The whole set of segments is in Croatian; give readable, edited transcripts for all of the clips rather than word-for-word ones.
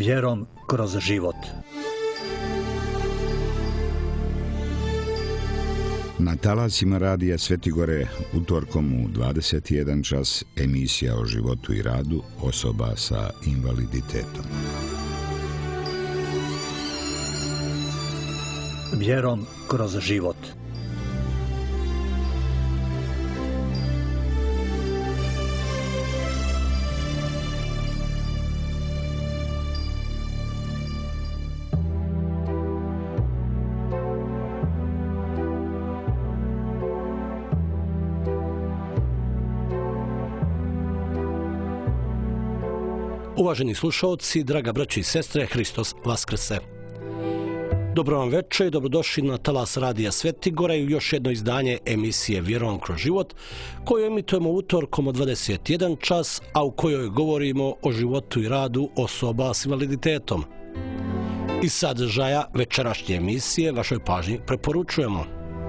Vjerom kroz život. Na talasima radija Svetigore utorkom u 21 čas emisija o životu i radu osoba sa invaliditetom. Vjerom kroz život. Uvaženi slušalci, draga braćo i sestre, Hristos vaskrse. Dobro vam večer i dobrodošli na talas radija Svetigora i u još jedno izdanje emisije Vjerom kroz život, koju emitujemo utorkom od 21 čas, a u kojoj govorimo o životu i radu osoba s invaliditetom. Iz sadržaja večerašnje emisije vašoj pažnji preporučujemo.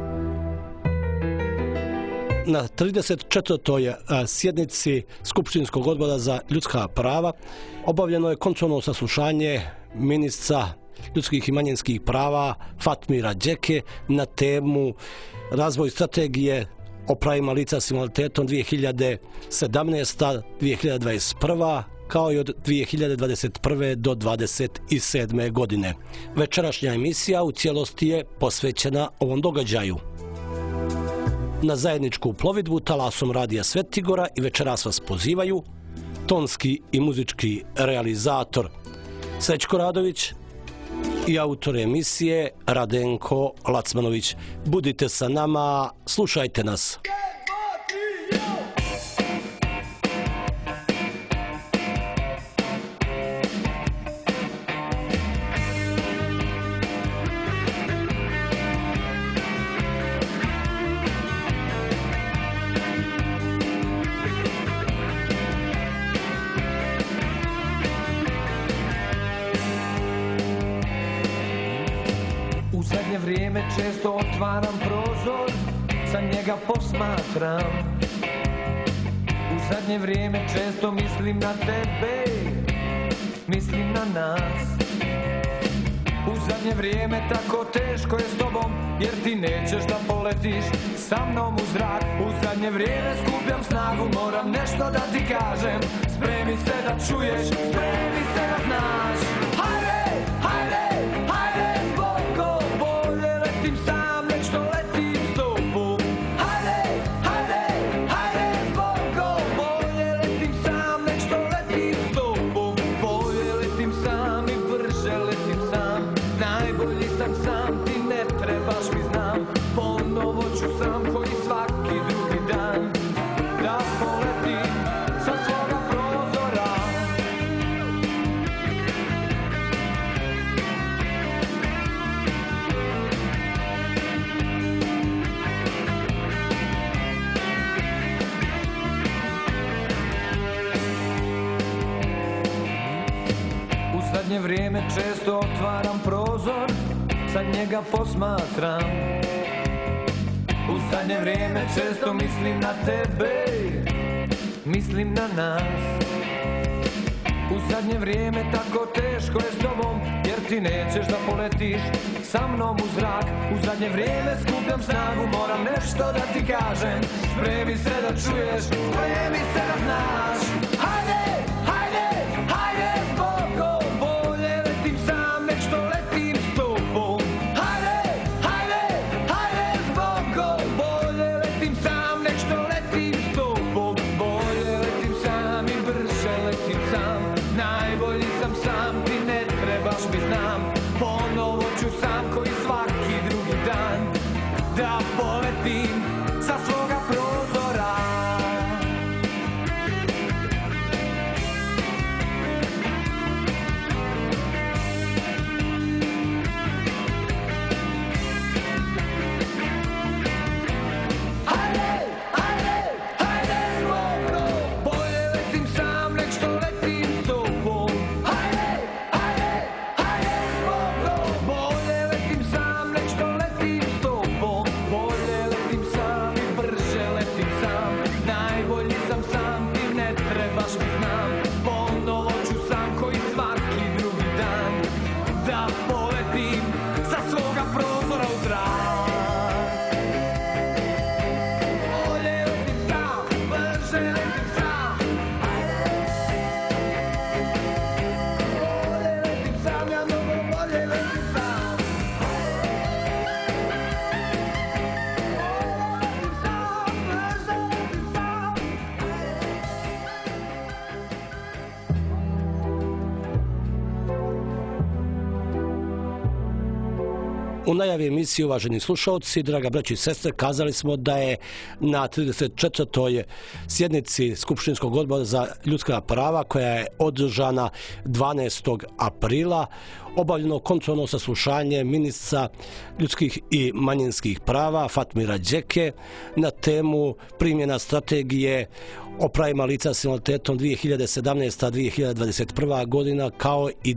Na 34. sjednici Skupštinskog odbora za ljudska prava obavljeno je kontrolno saslušanje ministra ljudskih i manjinskih prava Fatmira Đeke na temu razvoj strategije o pravima lica s invaliditetom 2017-2021 kao i od 2021. do 2027. godine. Večerašnja emisija u cijelosti je posvećena ovom događaju. Na zajedničku plovidbu talasom radija Svetigora i večeras vas pozivaju tonski i muzički realizator Srećko Radović i autor emisije Radenko Lacmanović. Budite sa nama, slušajte nas. U zadnje vrijeme često otvaram prozor, sa njega posmatram. U zadnje vrijeme često mislim na tebe, mislim na nas. U zadnje vrijeme tako teško je s tobom, jer ti nećeš da poletiš sa mnom u zrak. U zadnje vrijeme skupljam snagu, moram nešto da ti kažem. Spremi se da čuješ, spremi se da znaš. Hajde, hajde, hajde, zbogko, bolje letim sam, nek što letim s tobom. Hajde, hajde, hajde, zbogko, bolje letim sam, nek što letim s tobom. Bolje letim sam i brže letim sam, najbolji sam sam, ti ne trebaš mi znam. Ponovo ću sam koji svaki drugi dan da poletim sa svoga prozora. U zadnje vrijeme često otvaram prozor, sa njega posmatram. U zadnje vrijeme često mislim na tebe, mislim na nas. U zadnje vrijeme tako teško je s tobom, jer ti nećeš da poletiš sa mnom u zrak. U zadnje vrijeme skupljam snagu, moram nešto da ti kažem. Spremi se da čuješ, spremi se da znaš. Hajde, hajde, hajde, zbogko, bolje letim sam, nek što letim s tobom. Hajde, hajde, hajde, zbogko, bolje letim sam, nek što letim s tobom. Bolje letim sam i brže letim sam, najbolji sam sam, ti ne trebaš mi znam. Ponovo ću sam koji svaki drugi dan da poletim sa svoga prozora. U najavi emisije, uvaženi slušalci, draga braći i sestre, kazali smo da je na 34. sjednici Skupštinskog odbora za ljudska prava, koja je održana 12. aprila, obavljeno kontrolno saslušanje ministra ljudskih i manjinskih prava Fatmira Đeke na temu primjena strategije o pravima lica s invaliditetom 2017-2021. godina kao i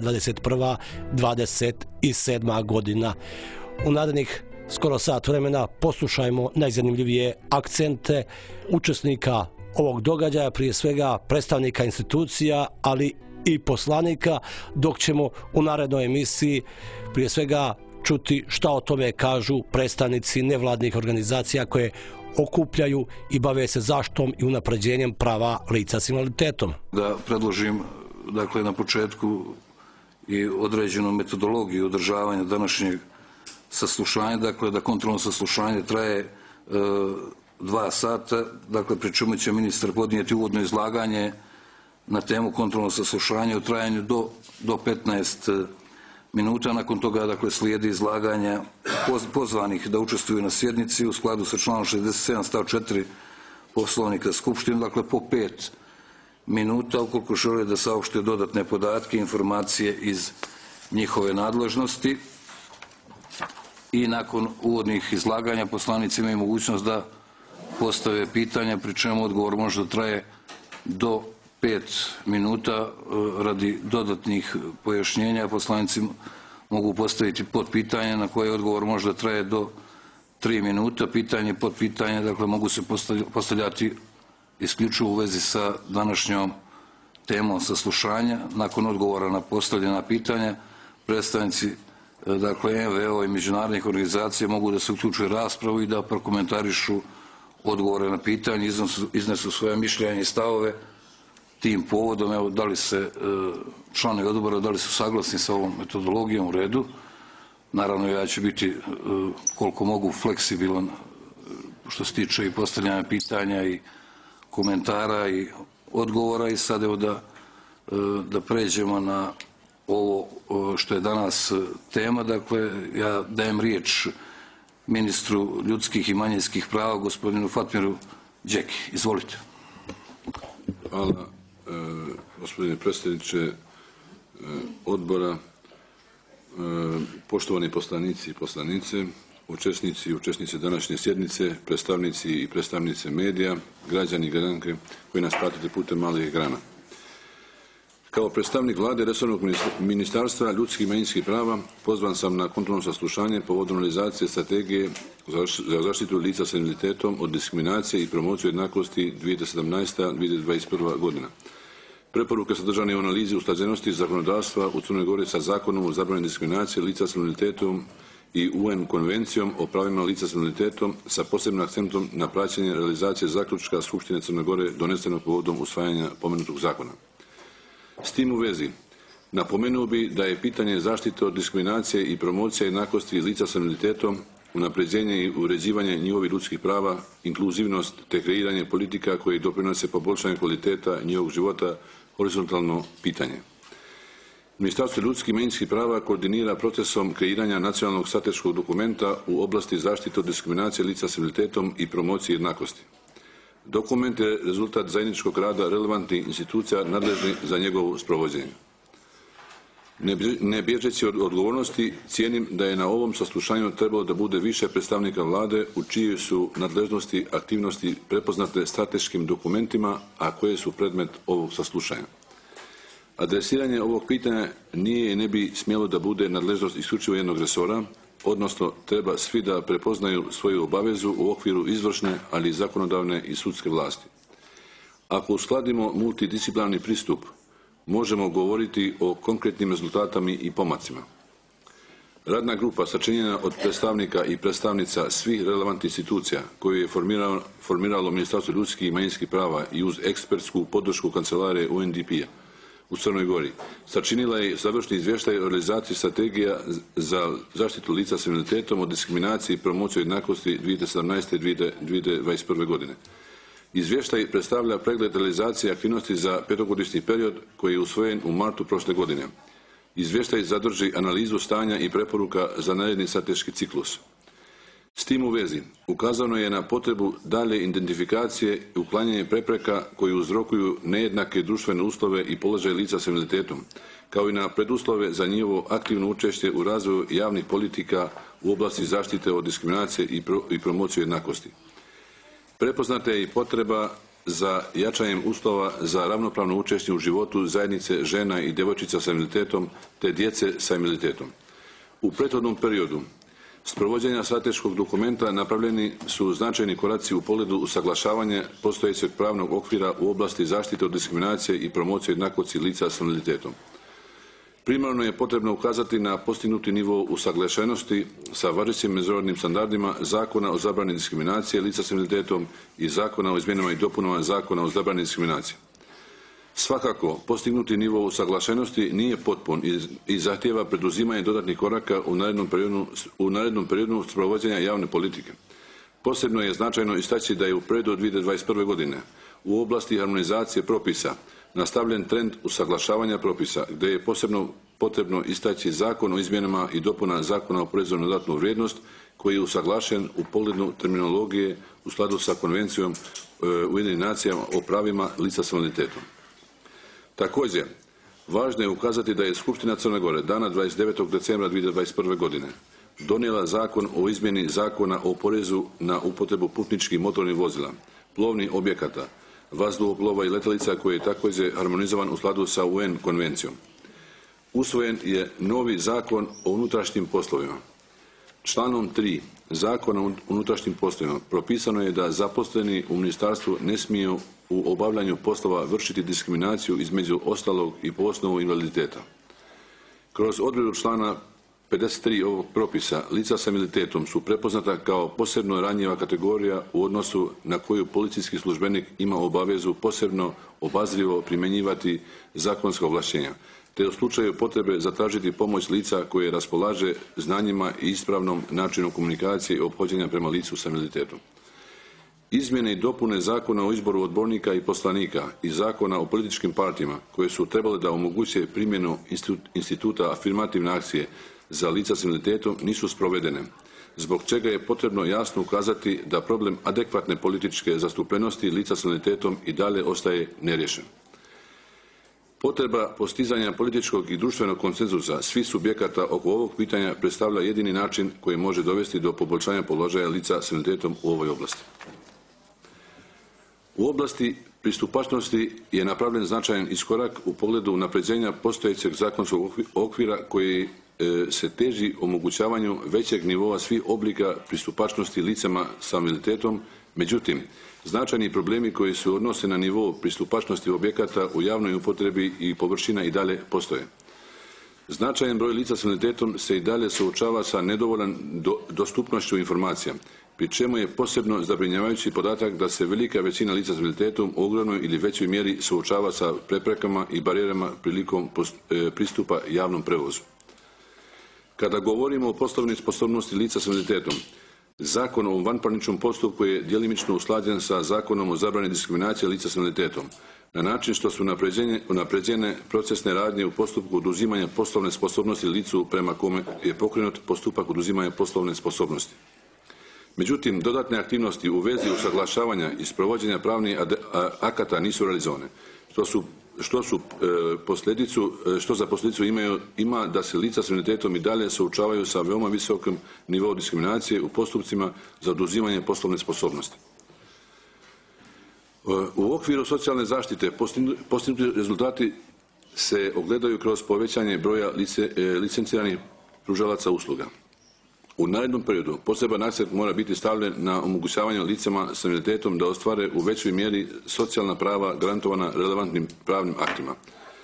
2021-2027. godina. U narednih skoro sat vremena poslušajmo najzanimljivije akcente učesnika ovog događaja, prije svega predstavnika institucija, ali i poslanika, dok ćemo u narednoj emisiji prije svega čuti šta o tome kažu predstavnici nevladnih organizacija koje okupljaju i bave se zaštitom i unapređenjem prava lica s invaliditetom. Da predložim, dakle, na početku i određenu metodologiju održavanja današnjeg saslušanja, dakle, da kontrolno saslušanje traje 2 sata, dakle, pri čemu će ministar podnijeti uvodno izlaganje na temu kontrolnog saslušanja u trajanju do 15 minuta. Nakon toga, dakle, slijedi izlaganja pozvanih da učestvuju na sjednici u skladu sa članom 67 stav 4 Poslovnika Skupštine, dakle, po 5 minuta ukoliko žele da saopšte dodatne podatke i informacije iz njihove nadležnosti. I nakon uvodnih izlaganja poslanici imaju mogućnost da postave pitanja, pri čemu odgovor može da traje do 5 minuta. Radi dodatnih pojašnjenja poslanici mogu postaviti podpitanje na koje odgovor može da traje do 3 minuta. Pitanje i podpitanje, dakle, mogu se postavljati isključivo u vezi sa današnjom temom saslušanja. Nakon odgovora na postavljena pitanja, predstavnici, dakle, NVO i međunarodnih organizacija mogu da se uključuju u raspravu i da prokomentarišu odgovore na pitanje, iznesu svoje mišljenje i stavove tim povodom. Evo, da li se članovi odbora, da li su saglasni sa ovom metodologijom? U redu. Naravno, ja ću biti koliko mogu fleksibilan što se tiče i postavljanja pitanja i komentara i odgovora. I sad evo da pređemo na ovo što je danas tema. Dakle, ja dajem riječ ministru ljudskih i manjinskih prava, gospodinu Fatmiru Đeki. Izvolite. Hvala, gospodine predsjedniče odbora, poštovani poslanici i poslanice, učesnici i učesnice današnje sjednice, predstavnici i predstavnice medija, građani i građanke koji nas pratite putem malih ekrana. Kao predstavnik Vlade resornog ministarstva ljudskih i manjinskih prava pozvan sam na kontrolno saslušanje povodom realizacije strategije za zaštitu lica s invaliditetom od diskriminacije i promociju jednakosti 2017-2021. godina. Preporuke sadržane u analizi usklađenosti zakonodavstva u Crnoj Gori sa Zakonom o zabrani diskriminacije lica s invaliditetom i UN konvencijom o pravima lica s invaliditetom sa posebnim akcentom na praćenje realizacije zaključka Skupštine Crne Gore donesenog povodom usvajanja pomenutog zakona. S tim u vezi, napomenuo bi da je pitanje zaštite od diskriminacije i promocija jednakosti lica s invaliditetom, unapređenje i uređivanje njihovih ljudskih prava, inkluzivnost te kreiranje politika koji doprinose poboljšanju kvaliteta njihovog života horizontalno pitanje. Ministarstvo ljudskih i manjinskih prava koordinira procesom kreiranja nacionalnog strateškog dokumenta u oblasti zaštite od diskriminacije lica s invaliditetom i promocije jednakosti. Dokument je rezultat zajedničkog rada relevantnih institucija nadležnih za njegovo sprovođenje. Ne bježeći od odgovornosti, cijenim da je na ovom saslušanju trebalo da bude više predstavnika Vlade u čijoj su nadležnosti aktivnosti prepoznate strateškim dokumentima, a koje su predmet ovog saslušanja. Adresiranje ovog pitanja nije i ne bi smjelo da bude nadležnost isključivo jednog resora, odnosno treba svi da prepoznaju svoju obavezu u okviru izvršne, ali i zakonodavne i sudske vlasti. Ako uskladimo multidisciplinarni pristup, možemo govoriti o konkretnim rezultatama i pomacima. Radna grupa sačinjena od predstavnika i predstavnica svih relevantnih institucija koju je formiralo Ministarstvo ljudskih i manjinskih prava i uz ekspertsku podršku kancelarije UNDP-a u Crnoj Gori sačinila je završni izvještaj o realizaciji strategija za zaštitu lica s invaliditetom od diskriminacije i promociju jednakosti 2017-2021. godine. Izvještaj predstavlja pregled realizacije aktivnosti za 5-godišnji period koji je usvojen u martu prošle godine. Izvještaj sadrži analizu stanja i preporuka za naredni strateški ciklus. S tim u vezi ukazano je na potrebu dalje identifikacije i uklanjanje prepreka koji uzrokuju nejednake društvene uslove i položaj lica s invaliditetom, kao i na preduslove za njihovo aktivno učešće u razvoju javnih politika u oblasti zaštite od diskriminacije i promociju jednakosti. Prepoznata je i potreba za jačanjem uslova za ravnopravno učešće u životu zajednice žena i djevojčica sa invaliditetom te djece sa invaliditetom. U prethodnom periodu sprovođenja strateškog dokumenta napravljeni su značajni koraci u pogledu usaglašavanja postojećeg pravnog okvira u oblasti zaštite od diskriminacije i promocije jednakosti lica s invaliditetom. Primarno je potrebno ukazati na postignuti nivo usaglašenosti sa važećim međunarodnim standardima Zakona o zabrani diskriminacije lica s invaliditetom i Zakona o izmjenama i dopunama Zakona o zabrani diskriminacije. Svakako, postignuti nivo usaglašenosti nije potpun i zahtijeva preduzimanje dodatnih koraka u narednom periodu sprovođenja javne politike. Posebno je značajno istaći da je u periodu od 2021. godine u oblasti harmonizacije propisa nastavljen trend usaglašavanja propisa, gdje je posebno potrebno istaći Zakon o izmjenama i dopunama Zakona o porezu na dodatnu vrijednost, koji je usaglašen u pogledu terminologije u skladu sa Konvencijom Ujedinjenih nacija o pravima lica s invaliditetom. Također, važno je ukazati da je Skupština Crne Gore dana 29. decembra 2021. godine donijela Zakon o izmjeni Zakona o porezu na upotrebu putničkih motornih vozila, plovnih objekata, vazduhoplova i letjelica, koji je također harmonizovan u skladu sa UN konvencijom. Usvojen je novi Zakon o unutrašnjim poslovima. Članom 3 Zakona o unutrašnjim poslovima propisano je da zaposleni u ministarstvu ne smiju u obavljanju poslova vršiti diskriminaciju između ostalog i po osnovu invaliditeta. Kroz odredbu člana 53 ovog propisa lica sa invaliditetom su prepoznata kao posebno ranjiva kategorija u odnosu na koju policijski službenik ima obavezu posebno obazrivo primjenjivati zakonska ovlaštenja, te u slučaju potrebe zatražiti pomoć lica koje raspolaže znanjima i ispravnom načinu komunikacije i ophođenja prema licu sa invaliditetom. Izmjene i dopune Zakona o izboru odbornika i poslanika i Zakona o političkim partijama, koje su trebale da omoguće primjenu instituta afirmativne akcije za lica s invaliditetom, nisu sprovedene, zbog čega je potrebno jasno ukazati da problem adekvatne političke zastupljenosti lica s invaliditetom i dalje ostaje neriješen. Potreba postizanja političkog i društvenog konsenzusa svih subjekata oko ovog pitanja predstavlja jedini način koji može dovesti do poboljšanja položaja lica s invaliditetom u ovoj oblasti. U oblasti pristupačnosti je napravljen značajan iskorak u pogledu unapređenja postojećeg zakonskog okvira koji se teži omogućavanju većeg nivoa svih oblika pristupačnosti licama sa invaliditetom. Međutim, značajni problemi koji se odnose na nivo pristupačnosti objekata u javnoj upotrebi i površina i dalje postoje. Značajan broj lica s invaliditetom se i dalje suočava sa nedovoljnom dostupnošću informacija, pri čemu je posebno zabrinjavajući podatak da se velika većina lica s invaliditetom u ogromnoj ili većoj mjeri suočava sa preprekama i barijerama prilikom pristupa javnom prevozu. Kada govorimo o poslovnoj sposobnosti lica s invaliditetom, Zakon o vanparničnom postupku je djelimično usklađen sa Zakonom o zabrani diskriminacije lica s invaliditetom, na način što su unapređene procesne radnje u postupku oduzimanja poslovne sposobnosti licu prema kome je pokrenut postupak oduzimanja poslovne sposobnosti. Međutim, dodatne aktivnosti u vezi usaglašavanja i sprovođenja pravnih akata nisu realizovane, što za posljedicu ima da se lica s invaliditetom i dalje suočavaju sa veoma visokim nivoom diskriminacije u postupcima za oduzimanje poslovne sposobnosti. U okviru socijalne zaštite postignuti rezultati se ogledaju kroz povećanje broja licenciranih pružalaca usluga. U narednom periodu poseban akcent mora biti stavljen na omogućavanje licama s invaliditetom da ostvare u većoj mjeri socijalna prava garantovana relevantnim pravnim aktima.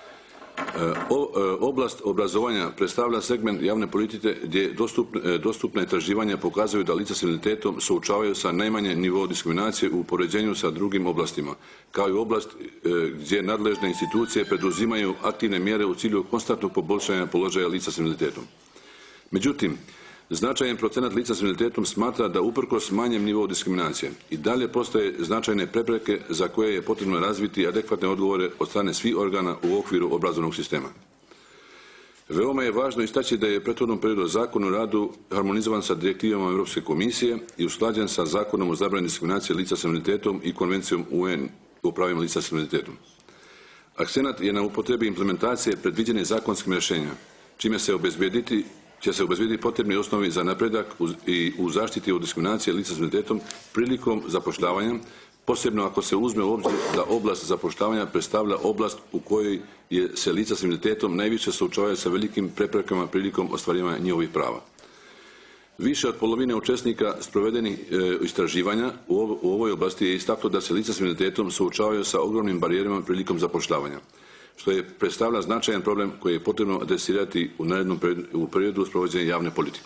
Oblast obrazovanja predstavlja segment javne politike gdje dostupna istraživanja pokazuju da lica s invaliditetom suočavaju sa najmanje nivo diskriminacije u poređenju sa drugim oblastima, kao i oblast gdje nadležne institucije preduzimaju aktivne mjere u cilju konstantnog poboljšanja položaja lica s invaliditetom. Međutim, značajan procenat lica s invaliditetom smatra da uprkos manjem nivou diskriminacije i dalje postoje značajne prepreke za koje je potrebno razviti adekvatne odgovore od strane svih organa u okviru obrazovnog sistema. Veoma je važno istaći da je u prethodnom periodu Zakon o radu harmonizovan sa direktivama Europske komisije i usklađen sa Zakonom o zabrani diskriminacije lica s invaliditetom i Konvencijom UN o pravima lica s invaliditetom. Akcenat je na upotrebi implementacije predviđenih zakonskim rješenja, čime će se obezbijediti potrebni osnovi za napredak i u zaštiti od diskriminacije lica s invaliditetom prilikom zapošljavanja, posebno ako se uzme u obzir da oblast zapošljavanja predstavlja oblast u kojoj se lica s invaliditetom najviše suočavaju sa velikim preprekama prilikom ostvarivanja njihovih prava. Više od polovine učesnika sprovedenih istraživanja u ovoj oblasti je istaklo da se lica s invaliditetom suočavaju sa ogromnim barijerama prilikom zapošljavanja, što je predstavlja značajan problem koji je potrebno adresirati u periodu sprovođenja javne politike.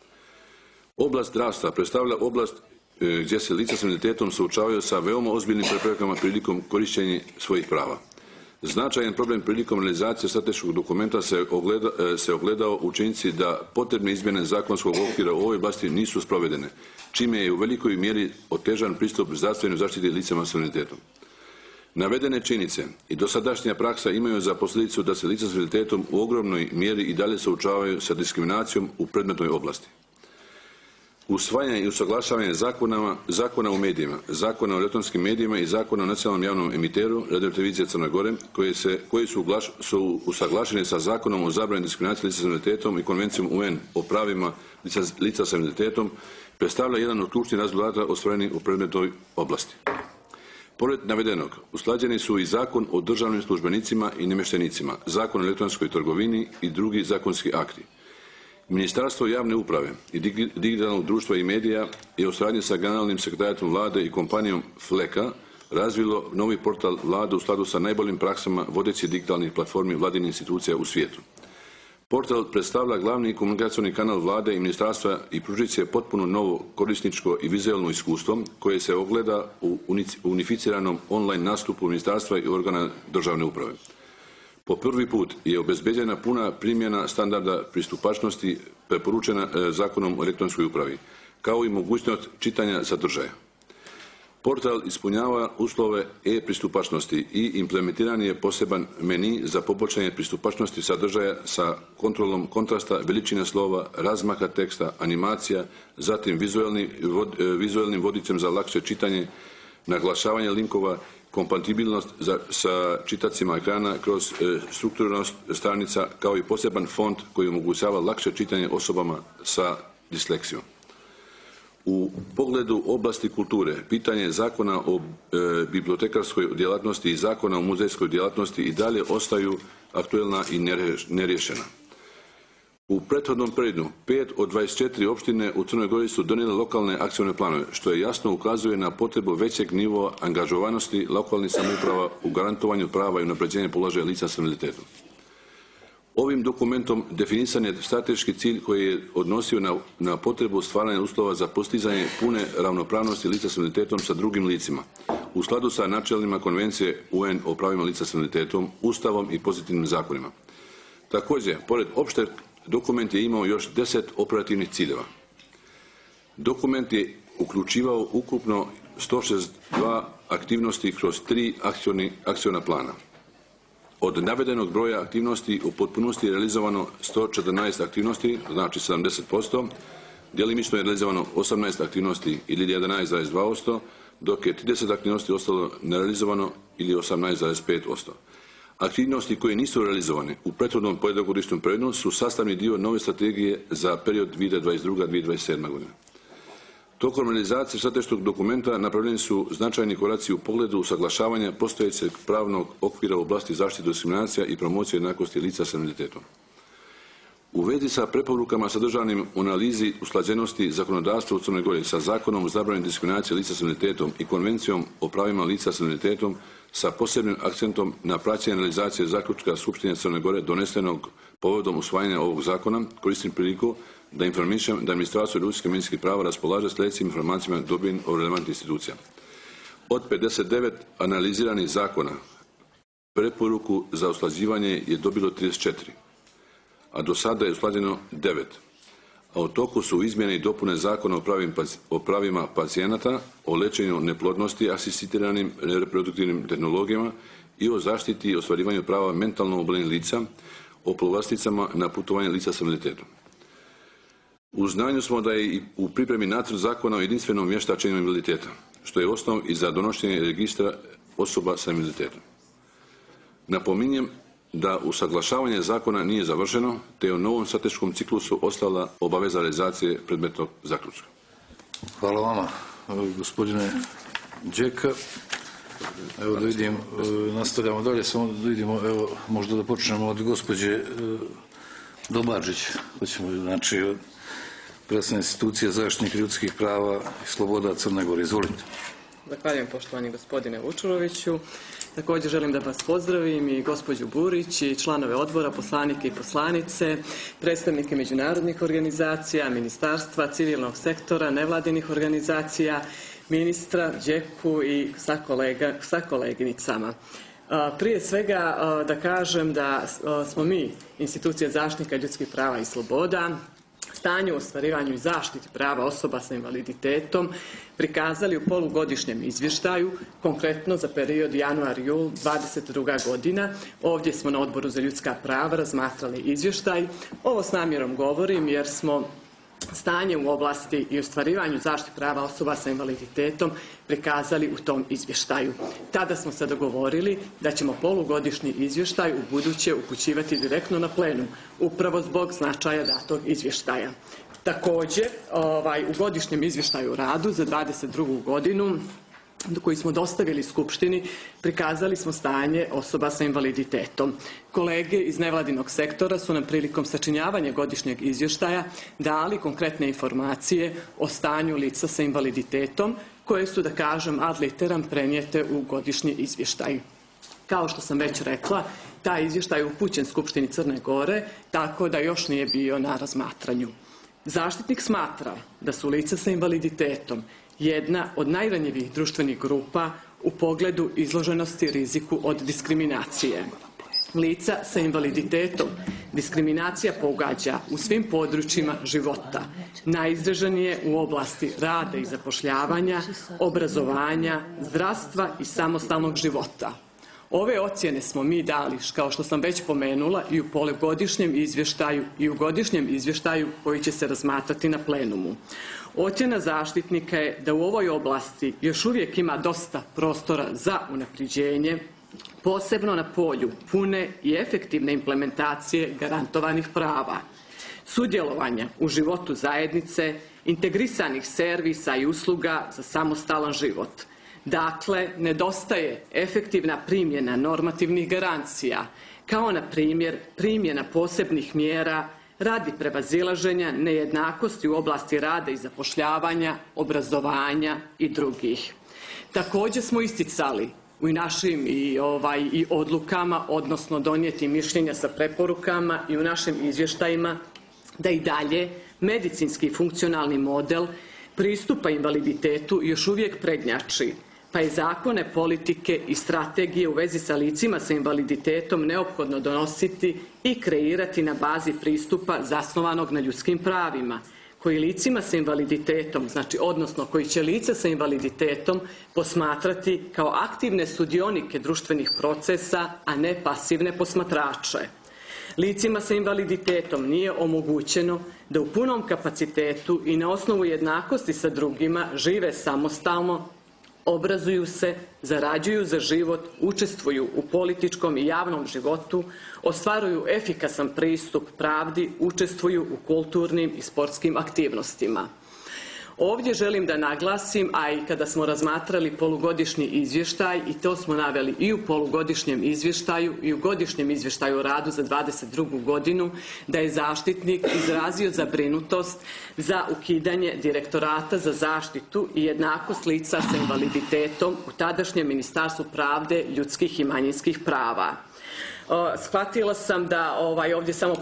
Oblast zdravstva predstavlja oblast gdje se lica s invaliditetom suočavaju sa veoma ozbiljnim preprekama prilikom korištenja svojih prava. Značajan problem prilikom realizacije strateškog dokumenta se ogledao u činjenici da potrebne izmjene zakonskog okvira u ovoj oblasti nisu sprovedene, čime je u velikoj mjeri otežan pristup zdravstvenoj zaštiti licama s invaliditetom. Navedene činjenice i dosadašnja praksa imaju za posljedicu da se lica s invaliditetom u ogromnoj mjeri i dalje suočavaju sa diskriminacijom u predmetnoj oblasti. Usvajanje i usaglašavanje zakona o medijima, zakona o elektronskim medijima i zakona o nacionalnom javnom emiteru Radio-televizije Crne Gore, koji su usaglašeni sa zakonom o zabrani diskriminacije lica s invaliditetom i Konvencijom UN o pravima lica s invaliditetom, predstavlja jedan od ključnih rezultata ostvarenih u predmetnoj oblasti. Pored navedenog, usklađeni su i Zakon o državnim službenicima i namještenicima, Zakon o elektronskoj trgovini i drugi zakonski akti. Ministarstvo javne uprave i digitalnog društva i medija je u suradnji sa generalnim sekretarijatom vlade i kompanijom Fleka razvilo novi portal vlade u skladu sa najboljim praksama vodećih digitalnih platformi vladinih institucija u svijetu. Portal predstavlja glavni komunikacioni kanal vlade i ministarstva i pružit će potpuno novo korisničko i vizualno iskustvo koje se ogleda u unificiranom online nastupu ministarstva i organa državne uprave. Po prvi put je obezbeđena puna primjena standarda pristupačnosti preporučena Zakonom o elektronskoj upravi, kao i mogućnost čitanja sadržaja. Portal ispunjava uslove e-pristupačnosti i implementiran je poseban meni za poboljšanje pristupačnosti sadržaja sa kontrolom kontrasta, veličine slova, razmaka teksta, animacija, zatim vizualnim vodicem za lakše čitanje, naglašavanje linkova, kompatibilnost sa čitacima ekrana kroz strukturiranost stranica, kao i poseban font koji omogućava lakše čitanje osobama sa disleksijom. U pogledu oblasti kulture, pitanje Zakona o bibliotekarskoj djelatnosti i Zakona o muzejskoj djelatnosti i dalje ostaju aktuelna i neriješena. U prethodnom periodu 5 od 24 opštine u Crnoj Gori su donijele lokalne akcione planove, što je jasno ukazuje na potrebu većeg nivoa angažovanosti lokalnih samouprava u garantovanju prava i unapređenja položaja lica s invaliditetom. Ovim dokumentom definisan je strateški cilj koji je odnosio na potrebu stvaranja uslova za postizanje pune ravnopravnosti lica s invaliditetom sa drugim licima, u skladu sa načelima Konvencije UN o pravima lica s invaliditetom, Ustavom i pozitivnim zakonima. Također, pored opšteg, dokument je imao još 10 operativnih ciljeva. Dokument je uključivao ukupno 162 aktivnosti kroz 3 akciona plana. Od navedenog broja aktivnosti u potpunosti je realizovano 114 aktivnosti, znači 70%, djelimično je realizovano 18 aktivnosti ili 11,2%, dok je 30 aktivnosti ostalo nerealizovano ili 18,5%. Aktivnosti koje nisu realizovane u prethodnom polugodišnjem periodu su sastavni dio nove strategije za period 2022-2027. godina. Tokom realizacije strateškog dokumenta napravljeni su značajni koraci u pogledu usaglašavanja postojećeg pravnog okvira u oblasti zaštite diskriminacija i promocije jednakosti lica s invaliditetom. U vezi sa preporukama sadržanim u analizi usklađenosti zakonodavstva u Crnoj Gori sa Zakonom o zabrani diskriminacije lica s invaliditetom i Konvencijom o pravima lica s invaliditetom sa posebnim akcentom na praćenje realizacije zaključka Skupštine Crne Gore donesenog povodom usvajanja ovog zakona, koristim priliku da informišem da Ministarstvo ljudskih i manjinskih prava raspolaže sljedećim informacijama dobijenim od relevantnih institucija. Od 59 analiziranih zakona preporuku za usklađivanje je dobilo 34, a do sada je usklađeno 9, a u toku su izmjene i dopune Zakona o pravima pacijenata, o liječenju neplodnosti, asistiranim reproduktivnim tehnologijama i o zaštiti i ostvarivanju prava mentalno oboljelih lica, o povlasticama na putovanje lica s invaliditetom. U znanju smo da je i u pripremi nacrt zakona o jedinstvenom vještačenju invaliditeta, što je osnov i za donošenje registra osoba sa invaliditetom. Napominjem da usaglašavanje zakona nije završeno, te je u novom strateškom ciklusu ostala obaveza realizacije predmetnog zaključka. Hvala vama, gospodine Đeka. Evo da vidim, nastavljamo dalje, samo da vidimo, evo, možda da počnemo od gospođe Dobađić. Hoćemo, znači, od predstavne institucije zaštitnika ljudskih prava i sloboda Crne Gore. Izvolite. Zahvaljujem poštovani gospodine Vučuroviću. Također želim da vas pozdravim i gospođu Burić i članove odbora, poslanike i poslanice, predstavnike međunarodnih organizacija, ministarstva, civilnog sektora, nevladinih organizacija, ministra Đeku i sa koleginicama. Prije svega da kažem da smo mi, institucija zaštitnika ljudskih prava i sloboda, stanje u ostvarivanju i zaštiti prava osoba sa invaliditetom prikazali u polugodišnjem izvještaju, konkretno za period januar-jul 2022. godina. Ovdje smo na Odboru za ljudska prava razmatrali izvještaj. Ovo s namjerom govorim jer smo stanje u oblasti i ostvarivanju zaštite prava osoba sa invaliditetom prikazali u tom izvještaju. Tada smo se dogovorili da ćemo polugodišnji izvještaj u buduće upućivati direktno na plenum, upravo zbog značaja datog izvještaja. Također, u godišnjem izvještaju o radu za 2022. godinu koji smo dostavili Skupštini, prikazali smo stanje osoba sa invaliditetom. Kolege iz nevladinog sektora su nam prilikom sačinjavanja godišnjeg izvještaja dali konkretne informacije o stanju lica sa invaliditetom, koje su, da kažem, ad literam prenijete u godišnji izvještaj. Kao što sam već rekla, taj izvještaj je upućen Skupštini Crne Gore, tako da još nije bio na razmatranju. Zaštitnik smatra da su lica sa invaliditetom jedna od najranjivijih društvenih grupa u pogledu izloženosti riziku od diskriminacije. Lica sa invaliditetom diskriminacija pogađa u svim područjima života. Najizraženije u oblasti rada i zapošljavanja, obrazovanja, zdravstva i samostalnog života. Ove ocjene smo mi dali, kao što sam već pomenula, i u polugodišnjem izvještaju i u godišnjem izvještaju koji će se razmatrati na plenumu. Ocjena zaštitnika je da u ovoj oblasti još uvijek ima dosta prostora za unapređenje, posebno na polju pune i efektivne implementacije garantovanih prava, sudjelovanja u životu zajednice, integrisanih servisa i usluga za samostalan život. Dakle, nedostaje efektivna primjena normativnih garancija, kao na primjer primjena posebnih mjera radi prevazilaženja nejednakosti u oblasti rada i zapošljavanja, obrazovanja i drugih. Također smo isticali u našim i odlukama, odnosno donijeti mišljenja sa preporukama i u našim izvještajima, da i dalje medicinski funkcionalni model pristupa invaliditetu još uvijek prednjači, pa je zakone, politike i strategije u vezi sa licima sa invaliditetom neophodno donositi i kreirati na bazi pristupa zasnovanog na ljudskim pravima, koji licima sa invaliditetom, odnosno koji će lica sa invaliditetom posmatrati kao aktivne sudionike društvenih procesa, a ne pasivne posmatrače. Licima sa invaliditetom nije omogućeno da u punom kapacitetu i na osnovu jednakosti sa drugima žive samostalno, obrazuju se, zarađuju za život, učestvuju u političkom i javnom životu, ostvaruju efikasan pristup pravdi, učestvuju u kulturnim i sportskim aktivnostima. Ovdje želim da naglasim, a i kada smo razmatrali polugodišnji izvještaj, i to smo naveli i u polugodišnjem izvještaju i u godišnjem izvještaju o radu za 2022. godinu, da je zaštitnik izrazio zabrinutost za ukidanje Direktorata za zaštitu i jednakost lica sa invaliditetom u tadašnjem Ministarstvu pravde, ljudskih i manjinskih prava. Shvatila sam da ovdje samo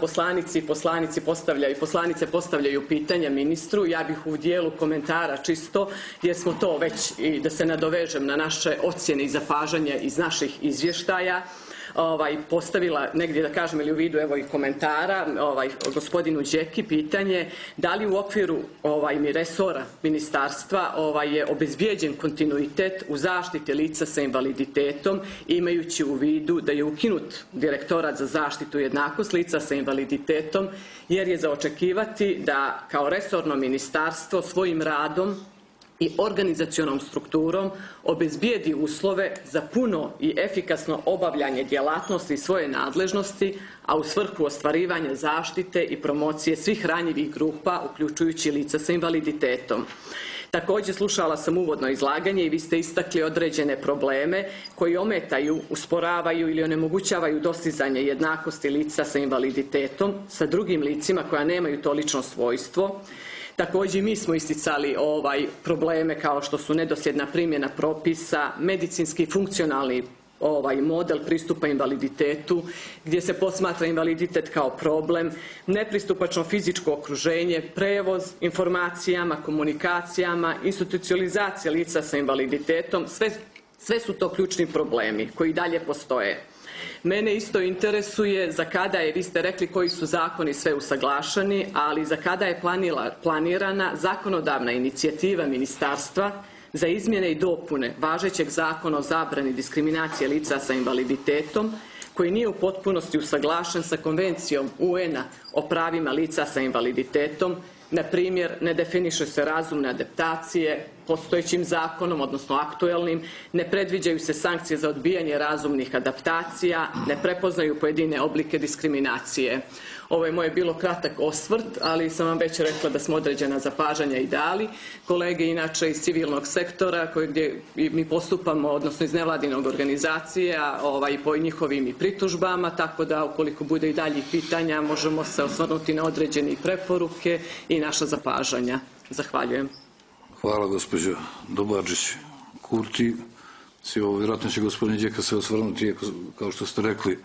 poslanice postavljaju pitanja ministru. Ja bih u dijelu komentara čisto, jer smo to već, i da se nadovežem na naše ocjene i zapažanja iz naših izvještaja, postavila negdje, da kažem, ili u vidu evo i komentara gospodinu Đeki pitanje da li u okviru resora ministarstva je obezbijeđen kontinuitet u zaštiti lica sa invaliditetom, imajući u vidu da je ukinut Direktorat za zaštitu i jednakost lica sa invaliditetom, jer je za očekivati da kao resorno ministarstvo svojim radom i organizacionom strukturom obezbijedi uslove za puno i efikasno obavljanje djelatnosti svoje nadležnosti, a u svrhu ostvarivanja zaštite i promocije svih ranjivih grupa, uključujući lica sa invaliditetom. Također slušala sam uvodno izlaganje i vi ste istakli određene probleme koji ometaju, usporavaju ili onemogućavaju dostizanje jednakosti lica sa invaliditetom sa drugim licima koja nemaju to lično svojstvo. Također mi smo isticali probleme kao što su nedosljedna primjena propisa, medicinski funkcionalni model pristupa invaliditetu, gdje se posmatra invaliditet kao problem, nepristupačno fizičko okruženje, prevoz informacijama, komunikacijama, institucionalizacija lica sa invaliditetom, sve su to ključni problemi koji dalje postoje. Mene isto interesuje za kada je, vi ste rekli koji su zakoni sve usaglašeni, ali za kada je planirana zakonodavna inicijativa ministarstva za izmjene i dopune važećeg zakona o zabrani diskriminacije lica sa invaliditetom, koji nije u potpunosti usaglašen sa Konvencijom UN-a o pravima lica sa invaliditetom. Na primjer, ne definiše se razumne adaptacije postojećim zakonom, odnosno aktuelnim, ne predviđaju se sankcije za odbijanje razumnih adaptacija, ne prepoznaju pojedine oblike diskriminacije. Ovo je moje bilo kratak osvrt, ali sam vam već rekla da smo određena zapažanja i dali. Kolege inače iz civilnog sektora gdje mi postupamo, odnosno iz nevladinog organizacija, po njihovim i pritužbama, tako da ukoliko bude i daljih pitanja možemo se osvrnuti na određene preporuke i naša zapažanja. Zahvaljujem. Hvala gospođo Dobađić Kurti. Vjerojatno će gospodin Đeka se osvrnuti, kao što ste rekli,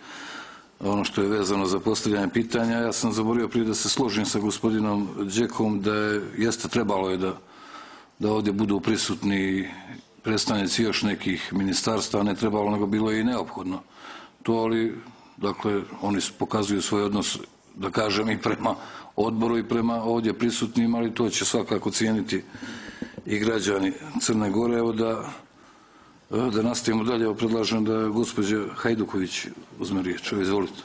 ono što je vezano za postavljanje pitanja. Ja sam zaboravio prije da se složim sa gospodinom Đekom da jeste trebalo je da ovdje budu prisutni predstavnici još nekih ministarstva, ne trebalo, nego bilo je i neophodno to, ali dakle oni pokazuju svoj odnos, da kažem, i prema odboru i prema ovdje prisutnim, ali to će svakako cijeniti i građani Crne Gore. Evo da nastavimo dalje. Evo predlažem da gospođa Hajduković uzme riječ. Izvolite.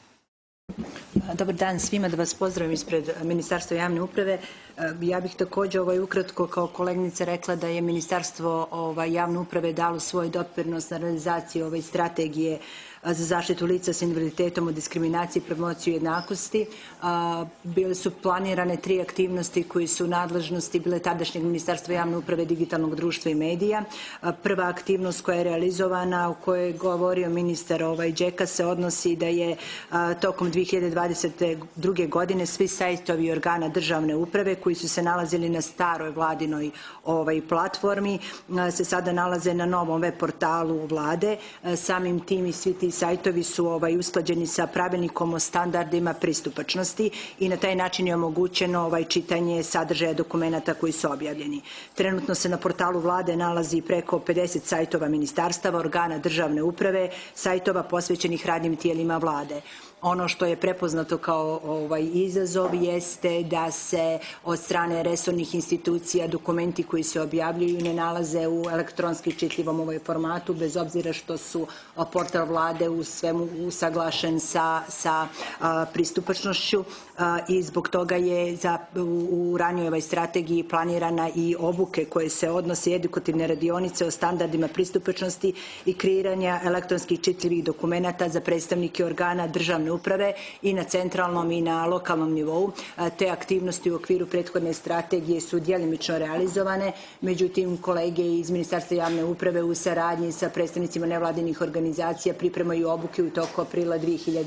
Dobar dan svima, da vas pozdravim ispred Ministarstva javne uprave. Ja bih također ukratko kao kolegnica rekla da je Ministarstvo javne uprave dalo svoj doprinos na realizaciji ove strategije za zaštitu lica s invaliditetom od diskriminacije i promociju jednakosti. Bile su planirane 3 aktivnosti koje su u nadležnosti bile tadašnjeg Ministarstva javne uprave, digitalnog društva i medija. Prva aktivnost koja je realizovana, o kojoj je govorio ministar Đeka, se odnosi da je tokom 2022. godine svi sajtovi organa državne uprave koji su se nalazili na staroj vladinoj platformi se sada nalaze na novom web portalu vlade. Samim tim i svi ti sajtovi su usklađeni sa pravilnikom o standardima pristupačnosti i na taj način je omogućeno čitanje sadržaja dokumenata koji su objavljeni. Trenutno se na portalu vlade nalazi preko 50 sajtova ministarstava, organa državne uprave, sajtova posvećenih radnim tijelima vlade. Ono što je prepoznato kao izazov jeste da se od strane resornih institucija dokumenti koji se objavljuju ne nalaze u elektronski čitljivom formatu, bez obzira što su portal vlade u svemu usaglašen sa pristupačnošću, i zbog toga je u ranijoj strategiji planirana i obuke koje se odnose, edukativne radionice o standardima pristupačnosti i kreiranja elektronskih čitljivih dokumenata za predstavnike organa državne uprave i na centralnom i na lokalnom nivou. Te aktivnosti u okviru prethodne strategije su djelimično realizovane, međutim kolege iz Ministarstva javne uprave u saradnji sa predstavnicima nevladinih organizacija pripremaju obuke. U toku aprila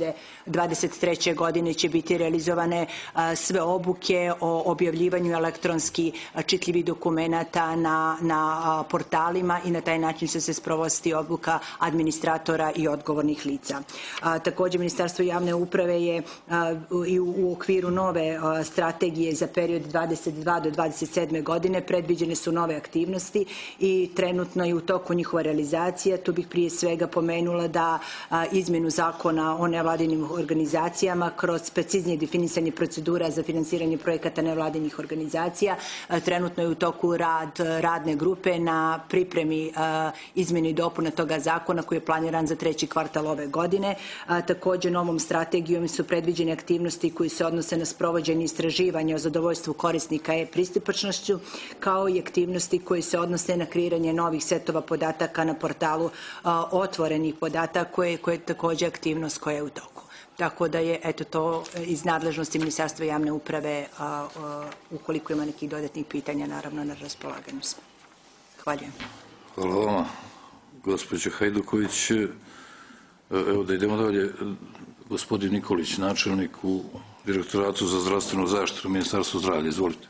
2023. godine će biti realizovane sve obuke o objavljivanju elektronski čitljivih dokumenata na portalima i na taj način će se sprovesti obuka administratora i odgovornih lica. Također Ministarstvo javne uprave je i u okviru nove strategije za period 22 do 27. godine predviđene su nove aktivnosti i trenutno je u toku njihova realizacija. Tu bih prije svega pomenula da izmjenu zakona o nevladinim organizacijama kroz preciznije definisanje procedura za finansiranje projekata nevladinih organizacija. Trenutno je u toku rad radne grupe na pripremi izmjene i dopune toga zakona koji je planiran za 3. kvartal ove godine. Također novom strategijom su predviđene aktivnosti koji se odnose na sprovođenje istraživanja o zadovoljstvu korisnika pristupačnošću, kao i aktivnosti koje se odnose na kreiranje novih setova podataka na portalu otvorenih podataka koje je također aktivnost koja je u toku. Tako da je to iz nadležnosti Ministarstva javne uprave, ukoliko ima nekih dodatnih pitanja, naravno na raspolaganju smo. Hvaljujem. Hvala vama, gospođo Hajduković. Evo da idemo dalje. Gospodin Nikolić, načelnik u Direktoratu za zdravstvenu zaštitu Ministarstva zdravlja. Izvolite.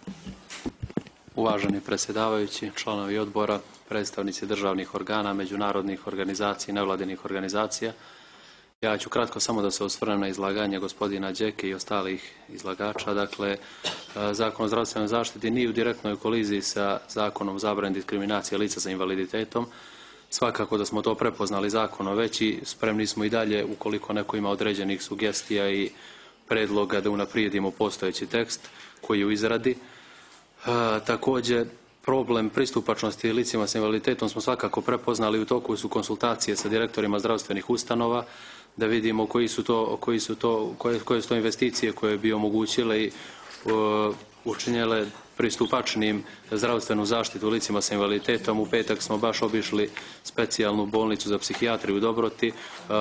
Uvaženi predsjedavajući, članovi odbora, predstavnici državnih organa, međunarodnih organizacija i nevladinih organizacija. Ja ću kratko samo da se osvrnem na izlaganje gospodina Đeke i ostalih izlagača. Dakle, Zakon o zdravstvenoj zaštiti nije u direktnoj koliziji sa Zakonom o zabrani diskriminacije lica sa invaliditetom. Svakako da smo to prepoznali zakonom već i spremni smo i dalje, ukoliko neko ima određenih sugestija i predloga, da unaprijedimo postojeći tekst koji je u izradi. Također, problem pristupačnosti licima s invaliditetom smo svakako prepoznali. U toku su konsultacije sa direktorima zdravstvenih ustanova da vidimo koje su to investicije koje bi omogućile i učinjele pristupačnim zdravstvenu zaštitu licima sa invaliditetom. U petak smo baš obišli specijalnu bolnicu za psihijatriju u Dobroti.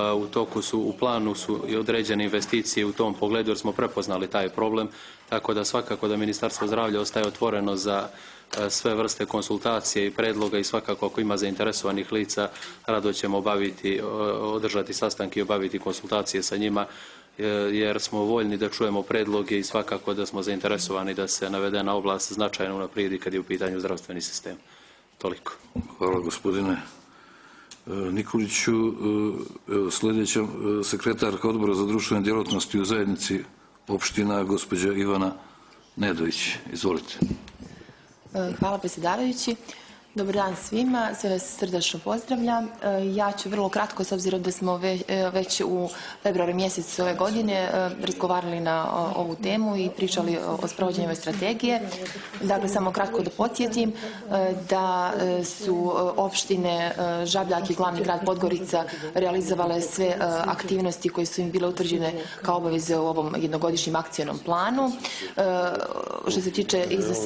U planu su i određene investicije u tom pogledu jer smo prepoznali taj problem. Tako da svakako da Ministarstvo zdravlja ostaje otvoreno za sve vrste konsultacije i predloga i svakako ako ima zainteresovanih lica rado ćemo održati sastanke i obaviti konsultacije sa njima jer smo voljni da čujemo predloge i svakako da smo zainteresovani da se navedena oblast značajno unaprijedi kad je u pitanju zdravstveni sistem. Toliko. Hvala gospodine Nikoliću. Sljedeća sekretarka Odbora za društvene djelatnosti u zajednici opština, gospođa Ivana Nedović. Izvolite. Hvala predsjedavajući. Dobar dan svima, sve vas srdačno pozdravljam. Ja ću vrlo kratko, s obzirom da smo već u februaru mjesecu ove godine razgovarali na ovu temu i pričali o sprovođenju ove strategije. Dakle, samo kratko da podsjetim da su opštine Žabljak i glavni grad Podgorica realizovale sve aktivnosti koje su im bile utvrđene kao obaveze u ovom jednogodišnjem akcionom planu. Što se tiče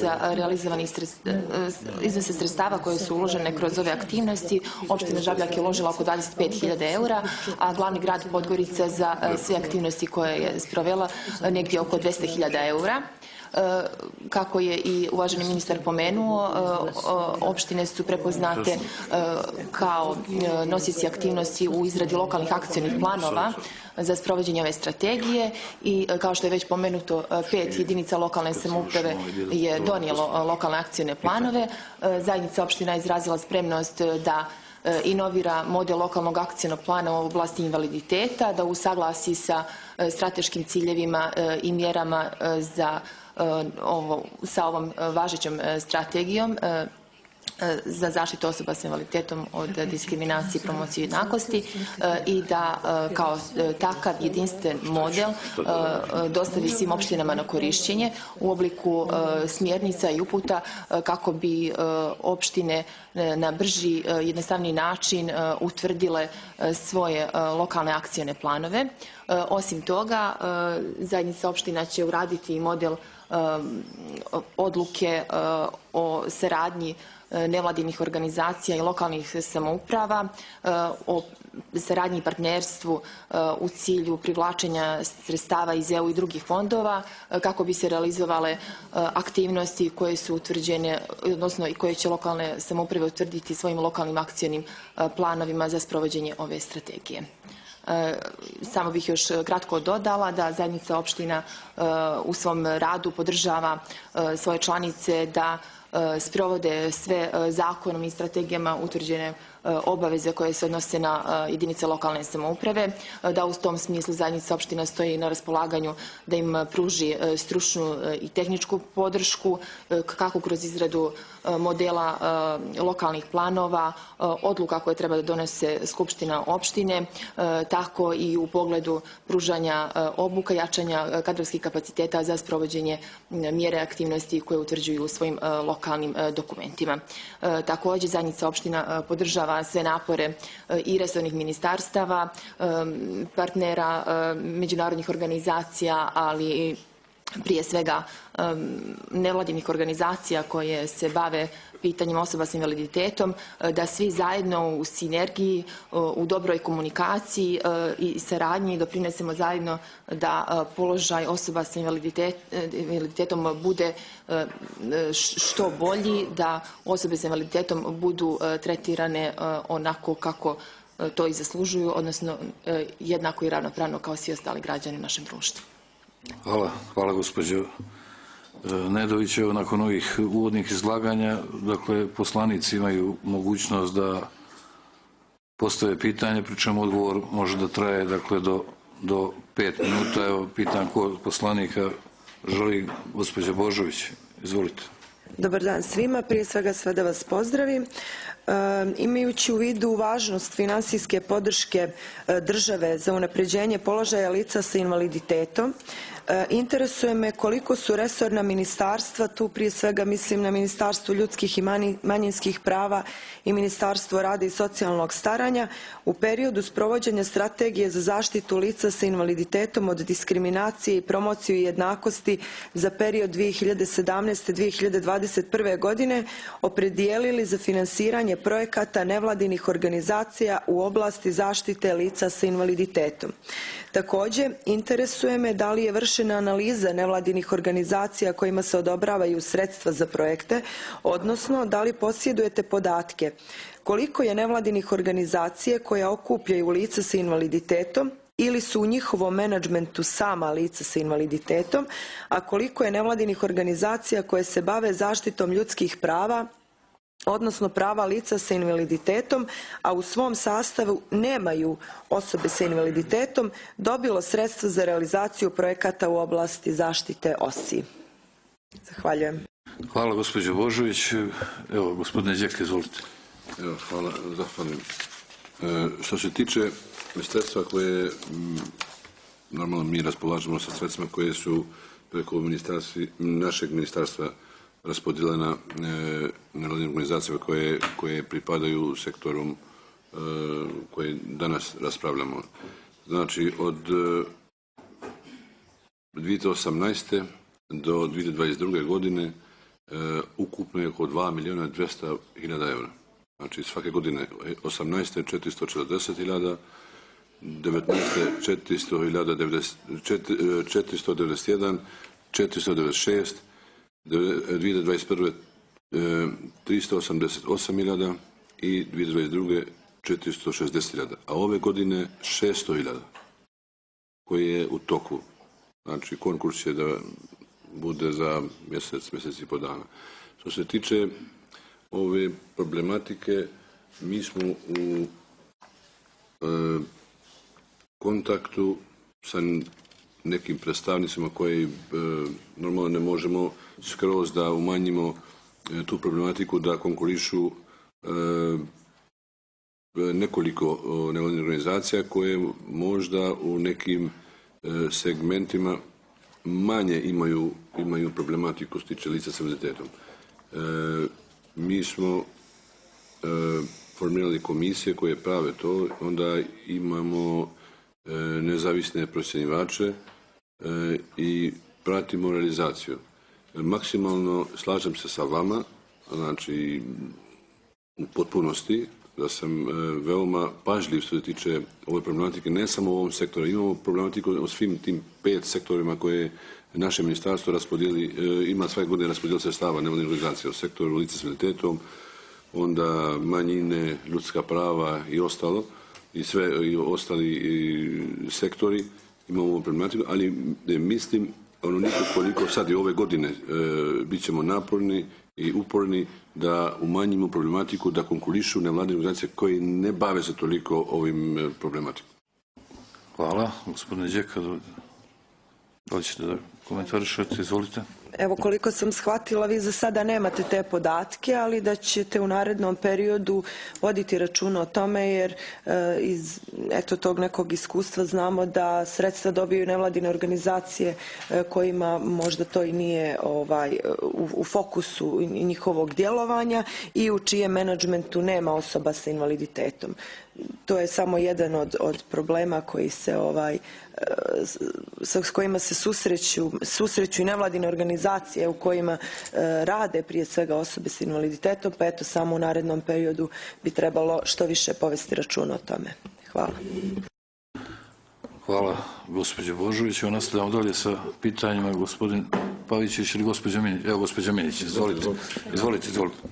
iznosa sredstava koje su uložene kroz ove aktivnosti, opština Žabljak je uložila oko 25.000 eura, a glavni grad Podgorica za sve aktivnosti koje je sprovela negdje oko 200.000 eura. Kako je i uvaženi ministar pomenuo, opštine su prepoznate kao nosioci aktivnosti u izradi lokalnih akcionih planova za sprovođenje ove strategije i kao što je već pomenuto 5 jedinica lokalne samouprave je donijelo lokalne akcione planove. Zajednica opština je izrazila spremnost da inovira model lokalnog akcionog plana u oblasti invaliditeta, da usaglasi sa strateškim ciljevima i mjerama sa ovom važećom strategijom za zaštitu osoba s invaliditetom od diskriminacije i promocije jednakosti i da kao takav jedinstven model dostavi svim opštinama na korišćenje u obliku smjernica i uputa kako bi opštine na brži, jednostavniji način utvrdile svoje lokalne akcione planove. Osim toga, zajednica opština će uraditi model odluke o saradnji nevladinih organizacija i lokalnih samouprava, o saradnji i partnerstvu u cilju privlačenja sredstava iz EU i drugih fondova kako bi se realizovale aktivnosti koje su utvrđene, odnosno i koje će lokalne samouprave utvrditi svojim lokalnim akcionim planovima za sprovođenje ove strategije. Samo bih još kratko dodala da zajednica opština u svom radu podržava svoje članice da sprovode sve zakonom i strategijama utvrđene obaveze koje se odnose na jedinice lokalne samouprave, da u tom smislu zajednica opština stoji na raspolaganju da im pruži stručnu i tehničku podršku, kako kroz izradu modela lokalnih planova, odluka koje treba da donese Skupština opštine, tako i u pogledu pružanja obuka, jačanja kadrovskih kapaciteta za sprovođenje mjere aktivnosti koje utvrđuju u svojim lokalnim dokumentima. Također, zajednica opština podržava sve napore i resornih ministarstava, partnera, međunarodnih organizacija, ali i prije svega nevladinih organizacija koje se bave pitanjima osoba s invaliditetom, da svi zajedno u sinergiji, u dobroj komunikaciji i saradnji doprinesemo zajedno da položaj osoba s invaliditetom bude što bolji, da osobe s invaliditetom budu tretirane onako kako to i zaslužuju, odnosno jednako i ravnopravno kao svi ostali građani u našem društvu. Hvala gospođo Nedović. Evo, nakon ovih uvodnih izlaganja, dakle, poslanici imaju mogućnost da postave pitanje, pri čemu odgovor može da traje, dakle, do 5 minuta. Evo, pitam ko od poslanika želi. Gospođa Božović, izvolite. Dobar dan svima, prije svega sve da vas pozdravim. Imajući u vidu važnost finansijske podrške države za unapređenje položaja lica sa invaliditetom, interesuje me koliko su resorna ministarstva, tu prije svega mislim na Ministarstvo ljudskih i manjinskih prava i Ministarstvo rada i socijalnog staranja, u periodu sprovođenja strategije za zaštitu lica sa invaliditetom od diskriminacije i promociju jednakosti za period 2017-2021. godine opredijelili za finansiranje projekata nevladinih organizacija u oblasti zaštite lica sa invaliditetom. Također, interesuje me da li je vršena analiza nevladinih organizacija kojima se odobravaju sredstva za projekte, odnosno da li posjedujete podatke koliko je nevladinih organizacija koja okupljaju lica sa invaliditetom ili su u njihovom menadžmentu sama lica sa invaliditetom, a koliko je nevladinih organizacija koje se bave zaštitom ljudskih prava, odnosno prava lica sa invaliditetom, a u svom sastavu nemaju osobe sa invaliditetom, dobilo sredstva za realizaciju projekata u oblasti zaštite OSI. Zahvaljujem. Hvala gospođo Božović. Evo, gospodine Đek, izvolite. Evo, hvala, zahvaljujem. Što se tiče sredstva koje, normalno mi raspolažemo sa sredstvima koje su preko našeg ministarstva raspodijeljena nevladinim organizacijama koje pripadaju sektorom koje danas raspravljamo. Znači, od 2018. do 2022. godine ukupno je oko 2.200.000 eura. Znači, svake godine 18. 440.000, 19. 491, 496, 2021. 388.000 i 2022. 460.000, a ove godine 600.000 koji je u toku. Znači, konkurs će da bude za mjesec i po dana. Što se tiče ove problematike, mi smo u kontaktu sa nekim predstavnicima koji normalno ne možemo skroz da umanjimo tu problematiku, da konkurišu nekoliko nevladinih organizacija koje možda u nekim segmentima manje imaju problematiku što se tiče lica s invaliditetom. Mi smo formirali komisije koje prave to, onda imamo nezavisne procjenjivače i pratimo realizaciju. Maksimalno slažem se sa vama, znači u potpunosti, da sam veoma pažljiv što se tiče ove problematike, ne samo u ovom sektoru. Imamo problematiku o svim tim 5 sektorima koje naše ministarstvo raspodijeli, ima svake godine raspodijel sredstava nevladinih organizacija u sektoru lica s invaliditetom, onda manjine, ljudska prava i ostalo, i ostali sektori imamo ovu problematiku, ali mislim onoliko koliko sad i ove godine bit ćemo naporni i uporni da umanjimo problematiku, da konkurišu nevladine organizacije koji ne bave se toliko ovim problematikom. Hvala. Gospodine Đeka, da li ćete da komentarišete? Izvolite. Evo, koliko sam shvatila, vi za sada nemate te podatke, ali da ćete u narednom periodu voditi računa o tome, jer iz tog nekog iskustva znamo da sredstva dobiju nevladine organizacije kojima možda to i nije u fokusu njihovog djelovanja i u čijem menadžmentu nema osoba sa invaliditetom. To je samo jedan od problema koji se s kojima se susreću i nevladine organizacije u kojima rade prije svega osobe s invaliditetom, pa eto samo u narednom periodu bi trebalo što više povesti računa o tome. Hvala. Hvala, gospođo Božović. Nastavljamo dalje sa pitanjima. Gospodin Pavićević ili gospođa Minić? Evo, gospođa Minić, izvolite.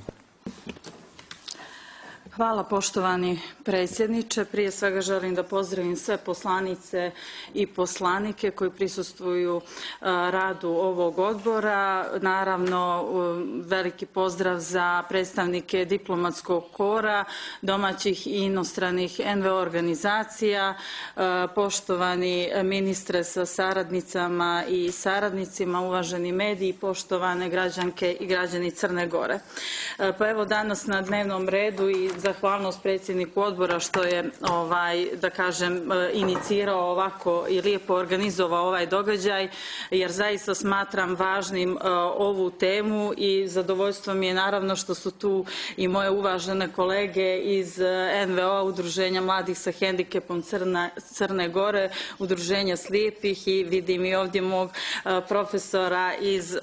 Hvala, poštovani predsjedniče. Prije svega želim da pozdravim sve poslanice i poslanike koji prisustvuju radu ovog odbora. Naravno, veliki pozdrav za predstavnike diplomatskog kora, domaćih i inostranih NVO organizacija, poštovani ministre sa saradnicama i saradnicima, uvaženi mediji, poštovane građanke i građani Crne Gore. Pa evo, danas na dnevnom redu i zahvalnost predsjedniku odbora što je, da kažem, inicirao ovako i lijepo organizovao ovaj događaj, jer zaista smatram važnim ovu temu i zadovoljstvo mi je naravno što su tu i moje uvažene kolege iz NVO, Udruženja mladih sa hendikepom Crne Gore, Udruženja slijepih i vidim i ovdje mog profesora iz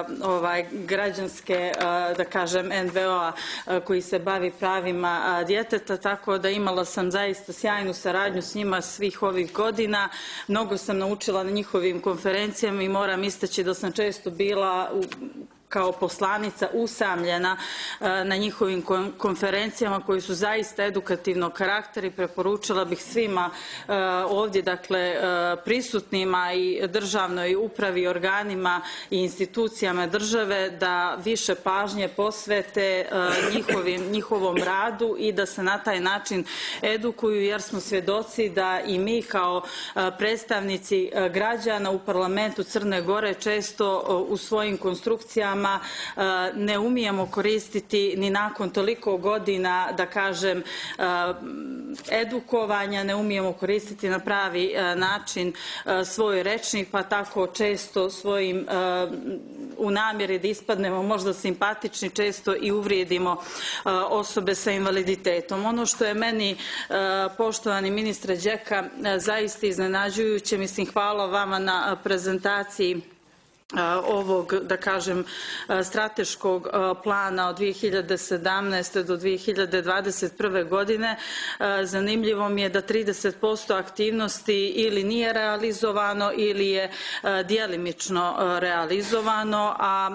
građanske, da kažem, NVO-a koji se bavi pravima djeteta, tako da imala sam zaista sjajnu saradnju s njima svih ovih godina. Mnogo sam naučila na njihovim konferencijama i moram istaći da sam često bila kao poslanica usamljena na njihovim konferencijama koji su zaista edukativnog karaktera i preporučila bih svima ovdje, dakle, prisutnima i državnoj upravi, organima i institucijama države da više pažnje posvete njihovom radu i da se na taj način edukuju, jer smo svjedoci da i mi kao predstavnici građana u parlamentu Crne Gore često u svojim konstrukcijama ne umijemo koristiti ni nakon toliko godina, da kažem, edukovanja, ne umijemo koristiti na pravi način svoj rečnik, pa tako često svojim u namjeri da ispadnemo možda simpatični često i uvrijedimo osobe sa invaliditetom. Ono što je meni, poštovani ministre Đeka, zaista iznenađujuće, mislim, hvala vama na prezentaciji ovog, da kažem, strateškog plana od 2017. do 2021. godine. Zanimljivo mi je da 30% aktivnosti ili nije realizovano ili je djelimično realizovano, a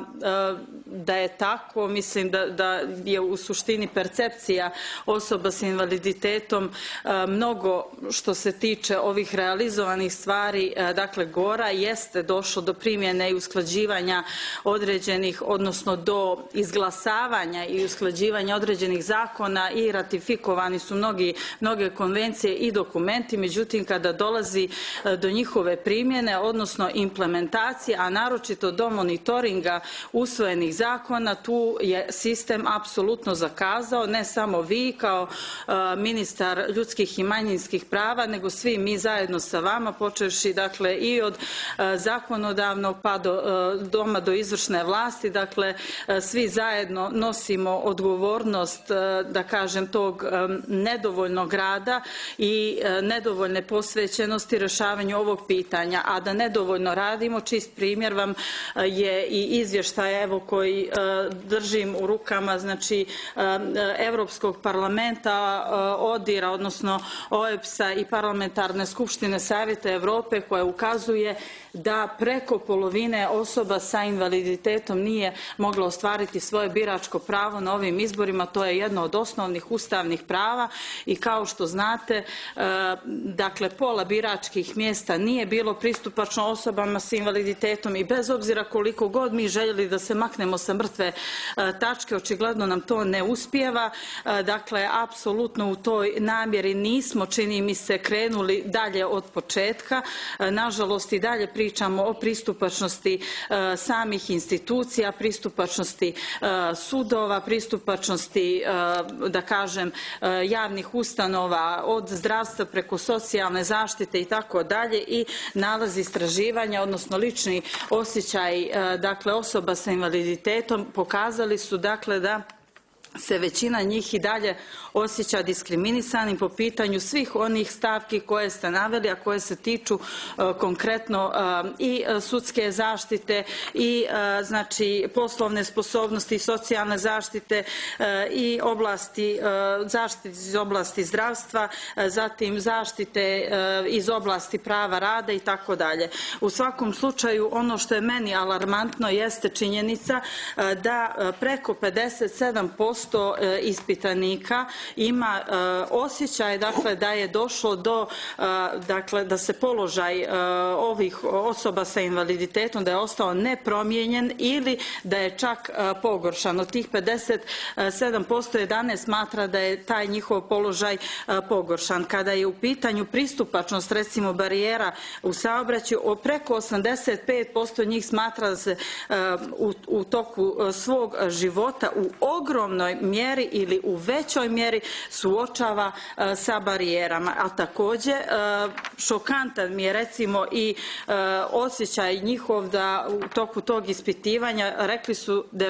da je tako, mislim da je u suštini percepcija osoba s invaliditetom mnogo što se tiče ovih realizovanih stvari, dakle, gora. Jeste došlo do primjene i usklađivanja određenih, odnosno do izglasavanja i usklađivanja određenih zakona i ratifikovani su mnoge konvencije i dokumenti, međutim kada dolazi do njihove primjene, odnosno implementacije, a naročito do monitoringa usvojenih zakona, tu je sistem apsolutno zakazao, ne samo vi kao ministar ljudskih i manjinskih prava, nego svi mi zajedno sa vama, počevši, dakle, i od zakonodavnog pa doma do izvršne vlasti, dakle, svi zajedno nosimo odgovornost, da kažem, tog nedovoljnog rada i nedovoljne posvećenosti rješavanju ovog pitanja. A da nedovoljno radimo, čist primjer vam je i izvještaj, evo, koji držim u rukama, znači, Europskog parlamenta, ODIR-a, odnosno OEBS-a i Parlamentarne skupštine Savjeta Europe, koja ukazuje da preko polovine osoba sa invaliditetom nije moglo ostvariti svoje biračko pravo na ovim izborima. To je jedno od osnovnih ustavnih prava i kao što znate, dakle, pola biračkih mjesta nije bilo pristupačno osobama s invaliditetom i bez obzira koliko god mi željeli da se maknemo skrenemo sa mrtve tačke, očigledno nam to ne uspijeva. Dakle, apsolutno u toj namjeri nismo, čini mi se, krenuli dalje od početka. Nažalost, i dalje pričamo o pristupačnosti samih institucija, pristupačnosti sudova, pristupačnosti, da kažem, javnih ustanova, od zdravstva preko socijalne zaštite i tako dalje, i nalazi istraživanja, odnosno lični osjećaj, dakle, osoba sa invaliditetom pokazali su, dakle, da se većina njih i dalje osjeća diskriminisanim po pitanju svih onih stavki koje ste naveli, a koje se tiču konkretno i sudske zaštite i znači poslovne sposobnosti, socijalne zaštite i zaštite iz oblasti zdravstva, zatim zaštite iz oblasti prava rada i tako dalje. U svakom slučaju, ono što je meni alarmantno jeste činjenica da preko 57% ispitanika ima osjećaj, dakle, da je došlo do, dakle, da se položaj ovih osoba sa invaliditetom da je ostao nepromijenjen ili da je čak pogoršan. Od tih 57% 11 smatra da je taj njihov položaj pogoršan. Kada je u pitanju pristupačnost, recimo, barijera u saobraćaju, preko 85% njih smatra da se u toku svog života u ogromnoj mjeri ili u većoj mjeri suočava sa barijerama. A također šokantan mi je, recimo, i osjećaj njihov da u toku tog ispitivanja rekli su da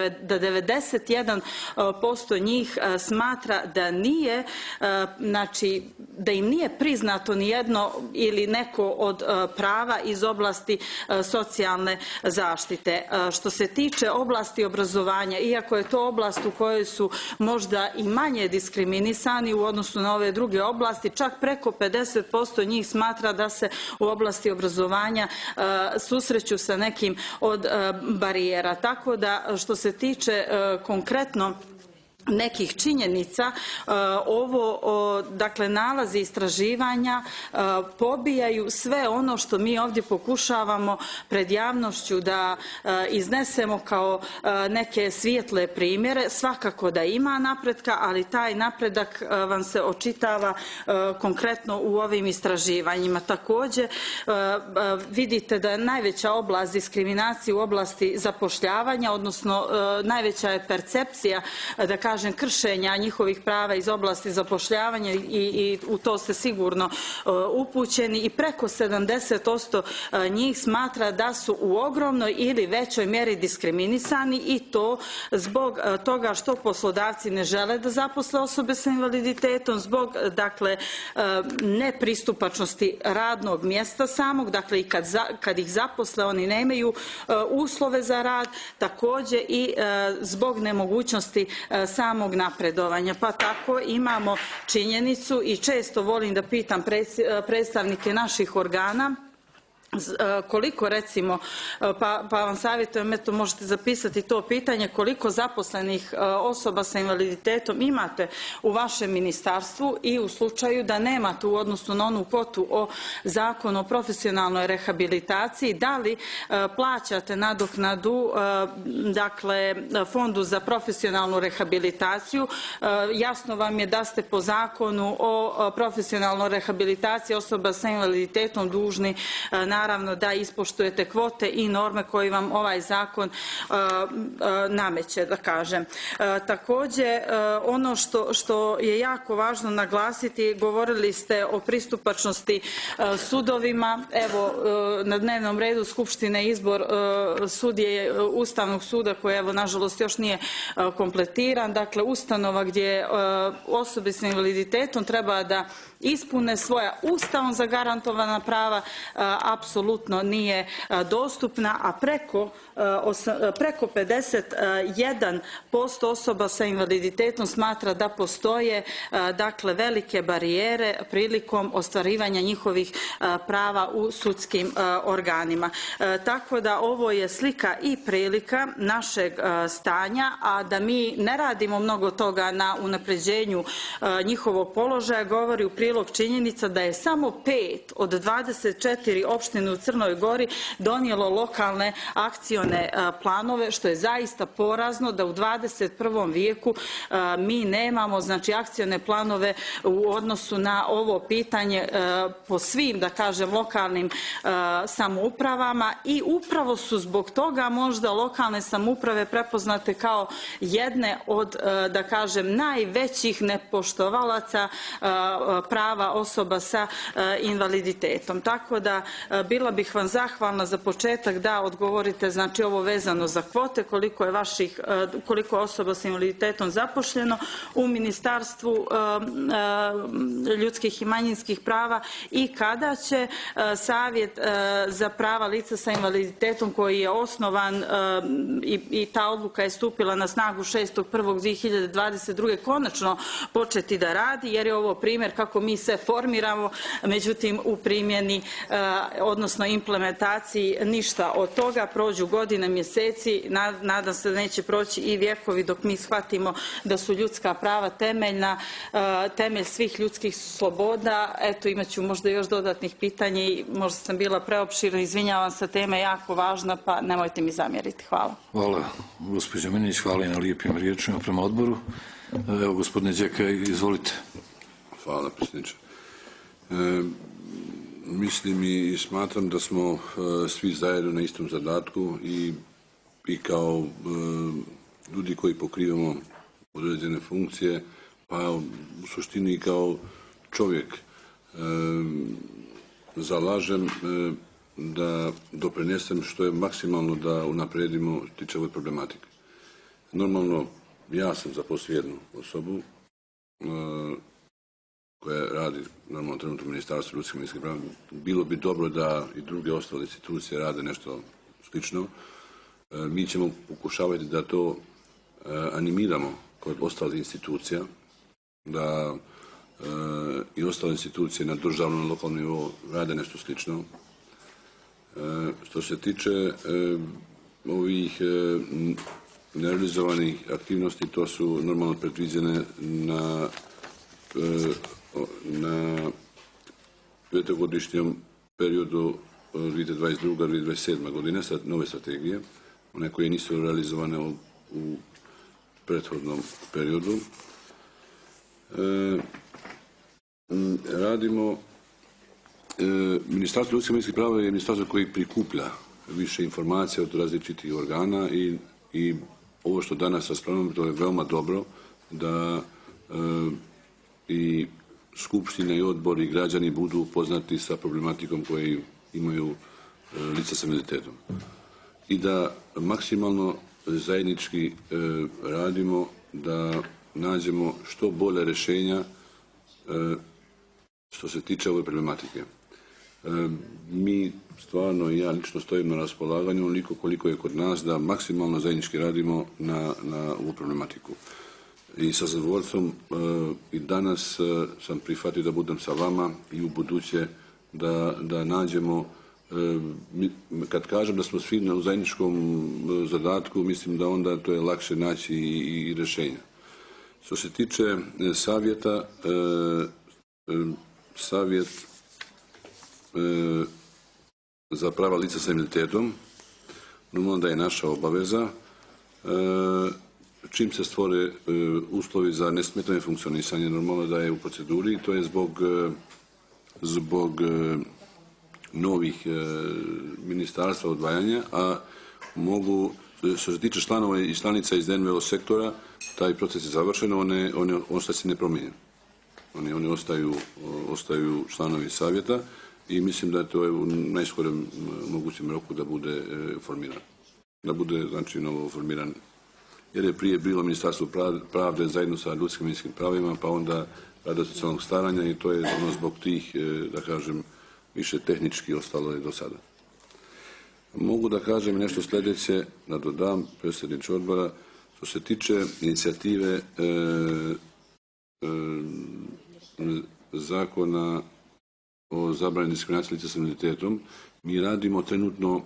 91% njih smatra da nije, znači da im nije priznato nijedno ili neko od prava iz oblasti socijalne zaštite. Što se tiče oblasti obrazovanja, iako je to oblast u kojoj su možda i manje diskriminisani u odnosu na ove druge oblasti, čak preko 50% njih smatra da se u oblasti obrazovanja susreću sa nekim od barijera. Tako da, što se tiče konkretno nekih činjenica, ovo, dakle, nalazi istraživanja pobijaju sve ono što mi ovdje pokušavamo pred javnošću da iznesemo kao neke svijetle primjere. Svakako da ima napretka, ali taj napredak vam se očitava konkretno u ovim istraživanjima. Također vidite da je najveća oblast diskriminacije u oblasti zapošljavanja, odnosno najveća je percepcija, da kažem, kršenja njihovih prava iz oblasti zapošljavanja i u to ste sigurno upućeni, i preko 70% njih smatra da su u ogromnoj ili većoj mjeri diskriminisani, i to zbog toga što poslodavci ne žele da zaposle osobe sa invaliditetom, zbog, dakle, nepristupačnosti radnog mjesta samog, dakle, i kad ih zaposle oni nemaju uslove za rad, također i zbog nemogućnosti samog napredovanja. Pa tako imamo činjenicu, i često volim da pitam predstavnike naših organa, koliko, recimo, pa vam savjetujem, eto, možete zapisati to pitanje, koliko zaposlenih osoba sa invaliditetom imate u vašem ministarstvu, i u slučaju da nemate u odnosu na onu kvotu o Zakonu o profesionalnoj rehabilitaciji, da li plaćate nadoknadu, dakle, Fondu za profesionalnu rehabilitaciju. Jasno vam je da ste po Zakonu o profesionalnoj rehabilitaciji osoba sa invaliditetom dužni, naravno, da ispoštujete kvote i norme koje vam ovaj zakon nameće, da kažem. Također, ono što je jako važno naglasiti, govorili ste o pristupačnosti sudovima. Evo, na dnevnom redu Skupštine izbor sudije Ustavnog suda koji, evo, nažalost još nije kompletiran. Dakle, ustanova gdje osobe s invaliditetom treba da ispune svoja Ustavom zagarantovana prava, apsolutno nije dostupna, a preko 51% osoba sa invaliditetom smatra da postoje, dakle, velike barijere prilikom ostvarivanja njihovih prava u sudskim organima. Tako da ovo je slika i prilika našeg stanja, a da mi ne radimo mnogo toga na unapređenju njihovog položaja govori u prilog prilog činjenica da je samo 5 od 24 opštine u Crnoj Gori donijelo lokalne akcione planove, što je zaista porazno da u 21. vijeku mi nemamo znači akcione planove u odnosu na ovo pitanje po svim, da kažem, lokalnim samoupravama i upravo su zbog toga možda lokalne samouprave prepoznate kao jedne od, da kažem, najvećih nepoštovalaca prava osoba sa invaliditetom. Tako da bila bih vam zahvalna za početak da odgovorite, znači ovo vezano za kvote, koliko osoba sa invaliditetom zaposleno u Ministarstvu ljudskih i manjinskih prava i kada će Savjet za prava lica sa invaliditetom koji je osnovan i ta odluka je stupila na snagu 6.1.2022. konačno početi da radi, jer je ovo primjer kako mi se formiramo, međutim u primjeni, odnosno implementaciji ništa od toga, prođu godine, mjeseci, nadam se da neće proći i vjekovi dok mi shvatimo da su ljudska prava temelj svih ljudskih sloboda. Eto, imat ću možda još dodatnih pitanja i možda sam bila preopširna, izvinjavam se, tema je jako važna, pa nemojte mi zamjeriti. Hvala. Hvala, gospođo Minić, hvala i na lijepim riječima prema odboru. Evo, gospodine Đeka, izvolite. Hvala, predsjedniče. Mislim i smatram da smo svi zajedno na istom zadatku i kao ljudi koji pokrivamo određene funkcije, pa u suštini i kao čovjek zalažem da doprinesem što je maksimalno da unapredimo tiče ove problematike. Normalno, ja sam zaposlio jednu osobu koja radi normalno trenutno u Ministarstvu ljudskih i manjinskih prava. Bilo bi dobro da i druge ostale institucije rade nešto slično. Mi ćemo pokušavati da to animiramo kod ostalih institucija, da i ostale institucije na državnom i lokalnom nivou rade nešto slično. Što se tiče ovih nerealizovanih aktivnosti, to su normalno predviđene na petogodišnjem periodu 2022-2027. godine nove strategije, one koje nisu realizovane u prethodnom periodu. Radimo, Ministarstvo ljudskih i manjinskih prava je ministarstvo koji prikuplja više informacija od različitih organa i ovo što danas raspravljamo, to je veoma dobro da i Skupština i odbor i građani budu upoznati sa problematikom koju imaju lica sa invaliditetom. I da maksimalno zajednički radimo da nađemo što bolje rješenja što se tiče ove problematike. Mi stvarno i ja lično stojim na raspolaganju onoliko koliko je kod nas da maksimalno zajednički radimo na ovu problematiku. I sa zadovoljstvom i danas sam prihvatio da budem sa vama i u buduće da nađemo, kad kažem da smo svi u zajedničkom zadatku, mislim da onda to je lakše naći i rješenja. Što se tiče savjeta, Savjet za prava lica sa invaliditetom, normalno da je naša obaveza, čim se stvore uslovi za nesmetano funkcionisanje, normalno da je u proceduri i to je zbog novih ministarstva odvajanja, a mogu, što se tiče članova i članica iz NVO sektora, taj proces je završen, on šta se ne promijenjen. Oni ostaju članovi savjeta i mislim da to je u najskorem mogućem roku da bude formiran. Da bude, znači, novo formiran. Jer je prije bilo Ministarstvo pravde zajedno sa ljudskim i manjinskim pravima, pa onda rada socijalnog staranja i to je zbog tih, da kažem, više tehnički ostalo je do sada. Mogu da kažem nešto sljedeće, da dodam, predsjedniče odbora, što se tiče inicijative zakona o zabrani diskriminacije lica s invaliditetom. Mi radimo trenutno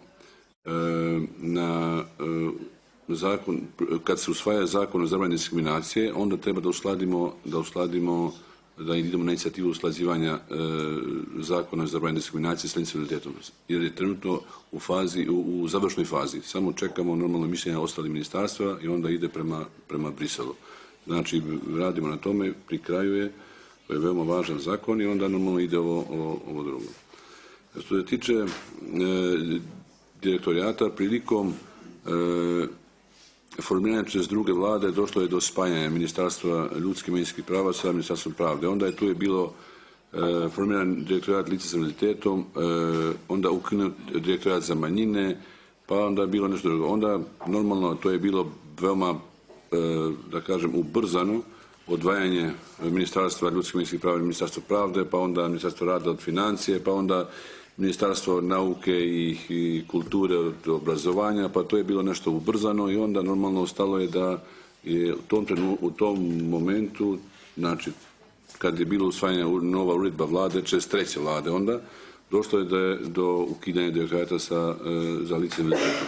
na zakon, kad se usvaja zakon o zabrani diskriminacije, onda treba da uskladimo da idemo na inicijativu usklađivanja zakona za zabranu diskriminacije s invaliditetom, jer je trenutno u završnoj fazi. Samo čekamo normalno mišljenje ostalih ministarstva i onda ide prema Briselu. Znači, radimo na tome, pri kraju je, to je veoma važan zakon i onda normalno ide ovo drugo. Što se tiče direktorijata, prilikom formiranja čez druge vlade došlo je do spajanja Ministarstva ljudskih i manjinskih prava sa Ministarstvom pravde. Onda tu je bilo formiran direktorijat lica s invaliditetom, onda ukinut direktorijat za manjine, pa onda je bilo nešto drugo. Onda normalno to je bilo veoma, da kažem, ubrzano odvajanje Ministarstva ljudskih i manjinskih prava i Ministarstva pravde, pa onda Ministarstvo rada od financije, pa onda Ministarstvo nauke i kulture od obrazovanja, pa to je bilo nešto ubrzano i onda normalno ostalo je da je u tom momentu, znači kad je bilo usvajanje nova uredba vlade, čez treće vlade onda, došlo je do ukidanja direktorata za lice invaliditeta.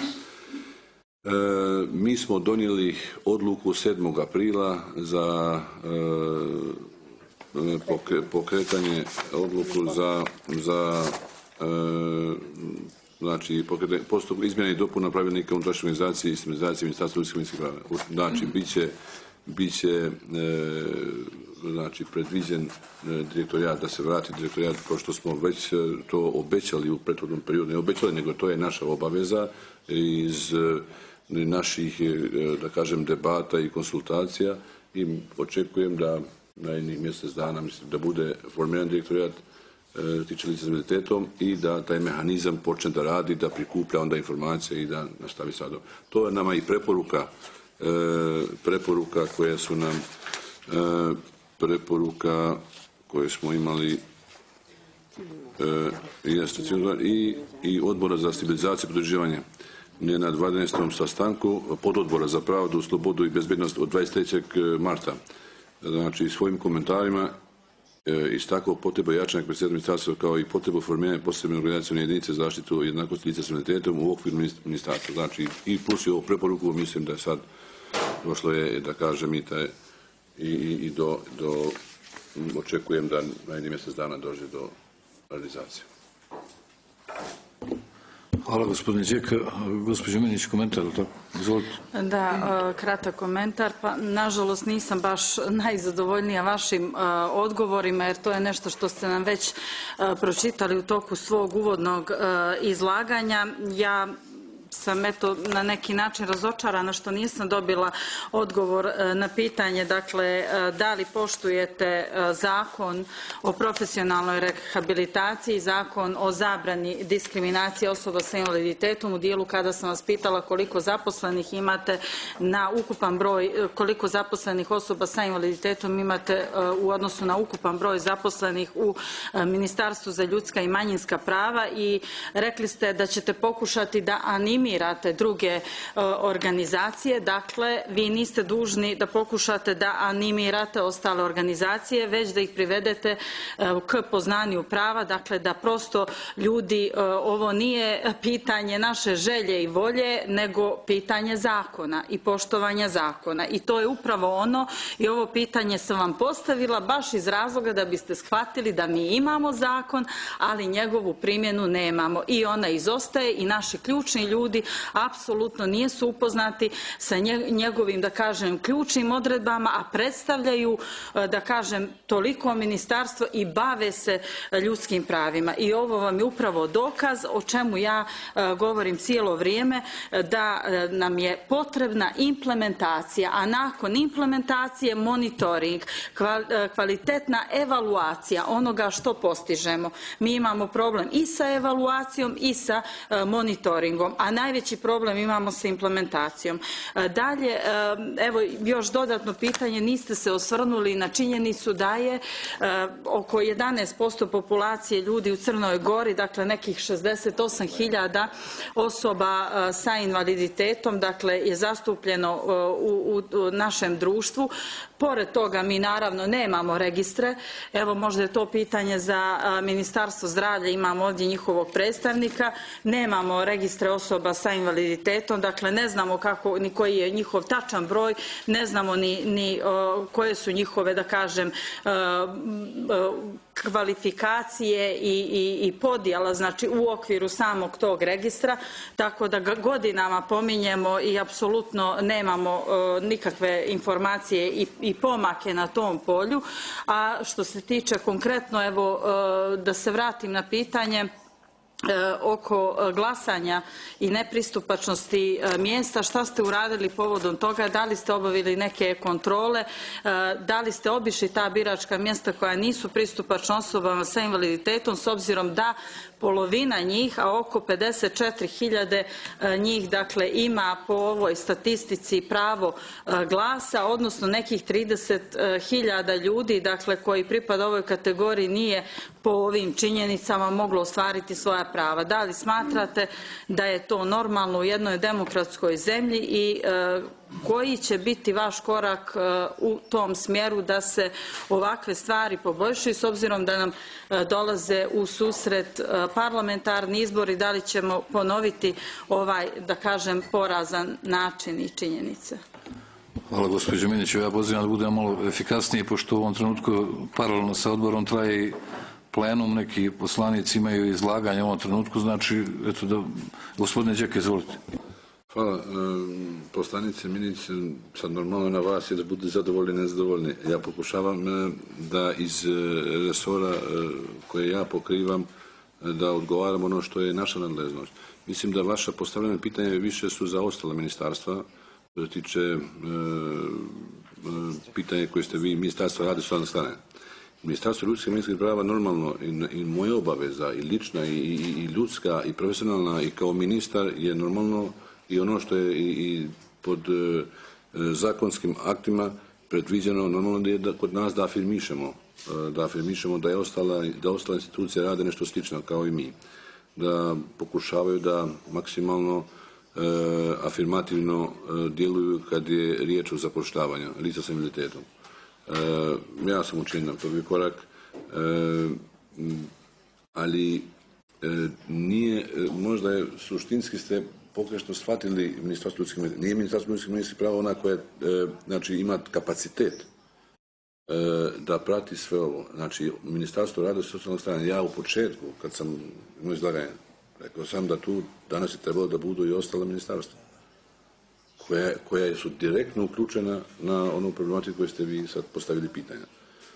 Mi smo donijeli odluku 7. aprila za pokretanje odluku za znači postupak izmjena i dopuna pravilnika unutrašnje organizacije i sistematizacije Ministarstva ljudskih i manjinskih prava. Znači, bit će znači predviđen direktorijat, da se vrati direktorijat, kao što smo već to obećali u prethodnom periodu. Ne obećali, nego to je naša obaveza iz naših, da kažem, debata i konsultacija i očekujem da na jednih mjesec dana, mislim, da bude formiran direktorijat tiče lica s invaliditetom i da taj mehanizam počne da radi, da prikuplja onda informacije i da nastavi sada. To je nama i preporuka koje su nam preporuka koje smo imali i Odbora za stabilizaciju i pridruživanje na 12. sastanku pododbora za pravdu, slobodu i bezbjednost od 23. marta. Znači, svojim komentarima istakao potrebu jačanja kapaciteta ministarstva kao i potrebu formiranja posebne organizacione jedinice za zaštitu jednakosti lica s invaliditetom u okviru ministarstva. Znači, i plus i ovu preporuku, mislim da je sad došlo je, da kažem, i do očekujem da na jedni mjesec dana dođe do realizacije. Hvala gospodine Đek. Gospođo Minić, komentar, izvolite. Da, kratak komentar. Pa, nažalost, nisam baš najzadovoljnija vašim odgovorima, jer to je nešto što ste nam već pročitali u toku svog uvodnog izlaganja. Ja sam na neki način razočarana što nisam dobila odgovor na pitanje, dakle, da li poštujete zakon o profesionalnoj rehabilitaciji, zakon o zabrani diskriminacije osoba sa invaliditetom u dijelu kada sam vas pitala koliko zaposlenih imate na ukupan broj, koliko zaposlenih osoba sa invaliditetom imate u odnosu na ukupan broj zaposlenih u Ministarstvu za ljudska i manjinska prava i rekli ste da ćete pokušati da animirate druge organizacije. Dakle, vi niste dužni da pokušate da animirate ostale organizacije, već da ih privedete k poznanju prava, dakle da prosto ljudi, ovo nije pitanje naše želje i volje, nego pitanje zakona i poštovanja zakona. I to je upravo ono, i ovo pitanje sam vam postavila baš iz razloga da biste shvatili da mi imamo zakon, ali njegovu primjenu nemamo i ona izostaje i naši ključni ljudi apsolutno nisu upoznati sa njegovim, da kažem, ključnim odredbama, a predstavljaju, da kažem, toliko ministarstvo i bave se ljudskim pravima. I ovo vam je upravo dokaz o čemu ja govorim cijelo vrijeme, da nam je potrebna implementacija, a nakon implementacije monitoring, kvalitetna evaluacija onoga što postižemo. Mi imamo problem i sa evaluacijom i sa monitoringom, a najveći problem imamo sa implementacijom. Dalje, evo još dodatno pitanje, niste se osvrnuli na činjenicu da je oko 11% populacije ljudi u Crnoj Gori, dakle nekih 68.000 osoba sa invaliditetom, dakle je zastupljeno u našem društvu. Pored toga mi naravno nemamo registre, evo možda je to pitanje za Ministarstvo zdravlja, imamo ovdje njihovog predstavnika, nemamo registre osoba osoba sa invaliditetom, dakle ne znamo ni koji je njihov tačan broj, ne znamo ni koje su njihove, da kažem, kvalifikacije i podjela, znači u okviru samog tog registra, tako da ga godinama pominjemo i apsolutno nemamo nikakve informacije i pomake na tom polju. A što se tiče konkretno, evo da se vratim na pitanje oko glasanja i nepristupačnosti mjesta, šta ste uradili povodom toga, da li ste obavili neke kontrole, da li ste obišli ta biračka mjesta koja nisu pristupačna osobama sa invaliditetom, s obzirom da polovina njih, a oko 54.000 njih, dakle, ima po ovoj statistici pravo glasa, odnosno nekih 30.000 ljudi, dakle, koji pripada ovoj kategoriji nije po ovim činjenicama moglo ostvariti svoja prava. Da li smatrate da je to normalno u jednoj demokratskoj zemlji i koji će biti vaš korak u tom smjeru da se ovakve stvari poboljšaju, s obzirom da nam dolaze u susret parlamentarni izbori, da li ćemo ponoviti ovaj, da kažem, porazan način i činjenice? Hvala, gospođo Minić. Ja pozivam da budem malo efikasniji, pošto u ovom trenutku paralelno sa odborom traje i plenum, neki poslanici imaju izlaganje u ovom trenutku, znači, eto da, gospodine Đeke, izvolite. Hvala. Poslanice Minić, sad normalno na vas je da bude zadovoljni, nezadovoljni. Ja pokušavam da iz resora koje ja pokrivam da odgovaram ono što je naša nadležnost. Mislim da vaša postavljena pitanja više su za ostala ministarstva, što se tiče pitanja koje ste vi, Ministarstvo rada i socijalne strane. Ministarstvo ljudskih i manjinskih prava normalno i moja obaveza, i lična, i ljudska, i profesionalna, i kao ministar je normalno i ono što je i pod zakonskim aktima predviđeno, normalno da je kod nas da afirmišemo da ostale institucije rade nešto slično kao i mi, da pokušavaju da maksimalno afirmativno djeluju kad je riječ o zapošljavanju lica sa invaliditetom. Ja sam učinio prvi korak, ali nije, možda je suštinski ste pogrešno shvatili Ministarstvo ljudskih, nije Ministarstvo ljudskih i manjinskih prava ona koja znači, ima kapacitet da prati sve ovo. Znači, Ministarstvo rada i socijalne strane, ja u početku, kad sam imao izlaganje, rekao sam da tu danas je trebalo da budu i ostala ministarstva, koja su direktno uključena na onu problematiku koju ste vi sad postavili pitanja.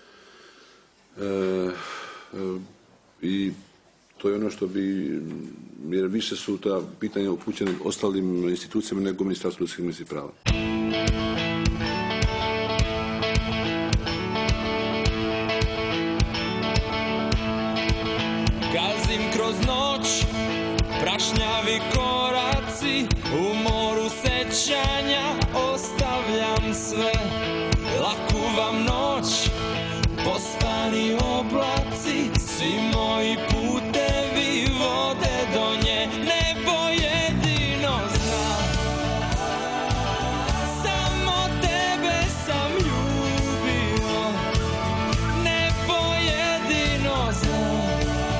I to je ono što bi, jer više su ta pitanja upućene ostalim institucijama nego Ministarstvo ljudskih i manjinskih prava. Gazim kroz noć, prašnjavi koraci, u moru sećanja ostavljam sve. Laku vam noć, pospani oblaci, svi moji putevi vode do nje. Nebo jedino zna, samo tebe sam ljubio. Nebo jedino zna,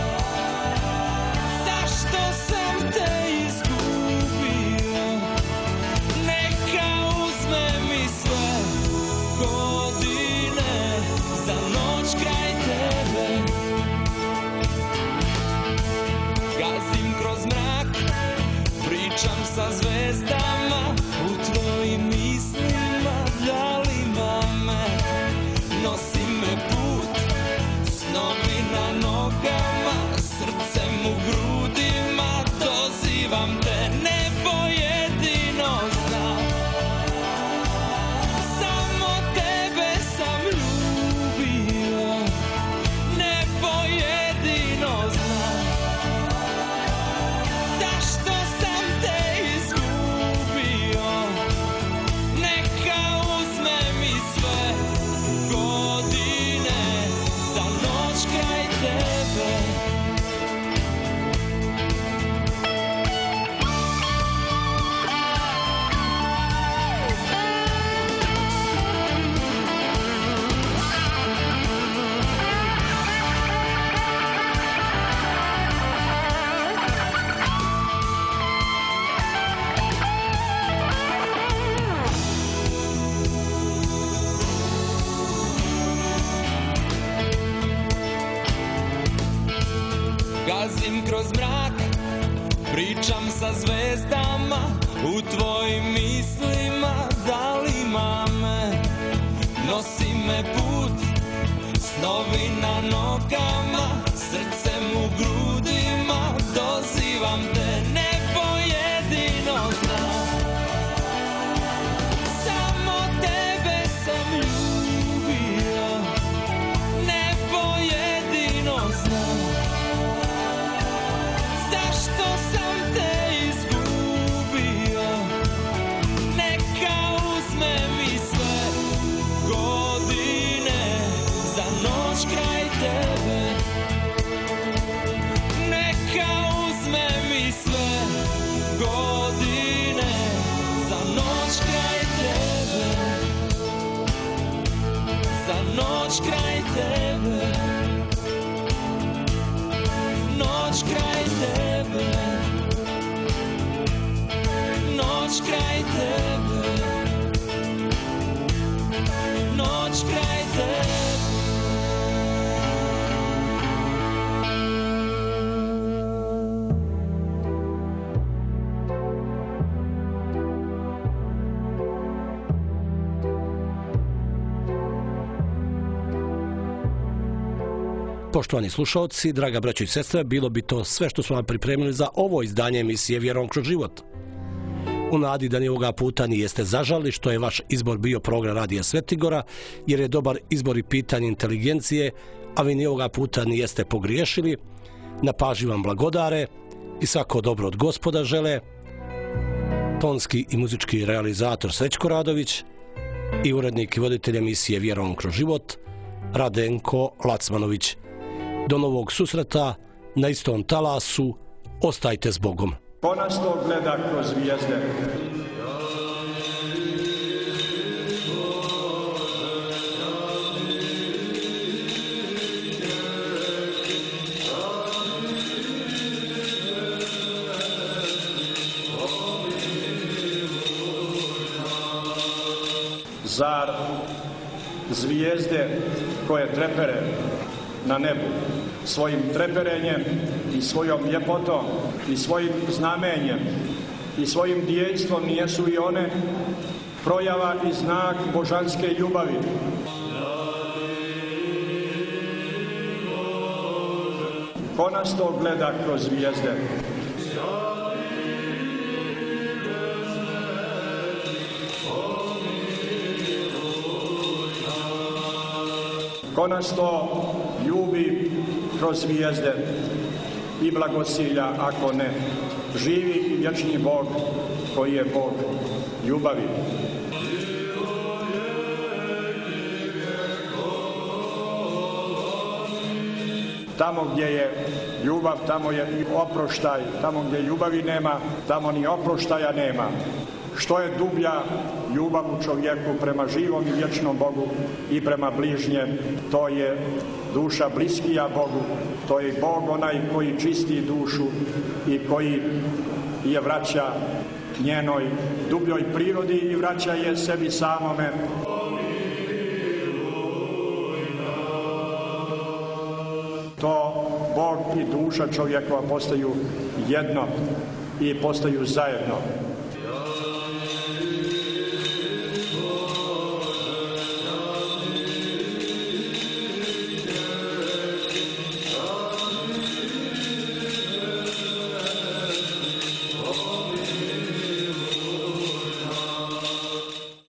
zašto sam te izgubio. Neka uzme mi sve godine za noć kraj tebe. Gazim kroz mrak, pričam sa zvezdama, u tvojim mislima djalima me. Nosi me put, snovi na nogama, srcem u grudima, dozivam te. Nebo jedino zna, samo tebe sam ljubio. Nebo jedino zna, zašto sam te izgubio. kroz mrak, pričam sa zvezdama u tvojim mislima, da li ima me, nosi me put, snovi na nogama, srcem u grudima, dozivam te, nebo jedino zna. Samo tebe sam ljubio, nebo jedino zna. Zašto sam te izgubio, neka uzme mi sve godine za noć kraj tebe. Neka uzme mi sve godine za noć kraj tebe. Za noć kraj tebe. Noć kraj tebe. Noć kraj tebe. Noć kraj tebe. Poštovani slušalci, draga braćo i sestre, bilo bi to sve što smo vam pripremili za ovo izdanje emisije Vjerom kroz život. U nadi da ni ovoga puta nijeste zažali što je vaš izbor bio program Radija Svetigora, jer je dobar izbor i pitanje inteligencije, a vi ni ovoga puta nijeste pogriješili, na pažnji vam blagodare i svako dobro od Gospoda žele, tonski i muzički realizator Srećko Radović i urednik i voditelj emisije Vjerom kroz život Radenko Lacmanović. Do novog susreta na istom talasu, ostajte s Bogom. Ko nas to gleda kroz zvijezde? Zar zvijezde koje trepere na nebu svojim treperenjem i svojom ljepotom i svojim znamenjem i svojim djejstvom nijesu i one projava i znak božanske ljubavi? Ko nas to gleda kroz zvijezde? Ko nas to ljubi kroz zvijezde i blagosilja, ako ne, živi i vječni Bog koji je Bog ljubavi. Tamo gdje je ljubav, tamo je i oproštaj. Tamo gdje ljubavi nema, tamo ni oproštaja nema. Što je dublja ljubav u čovjeku prema živom i vječnom Bogu i prema bližnjem, to je duša bliskija Bogu, to je Bog onaj koji čisti dušu i koji je vraća njenoj dubljoj prirodi i vraća je sebi samome. To Bog i duša čovjekova postaju jedno i postaju zajedno.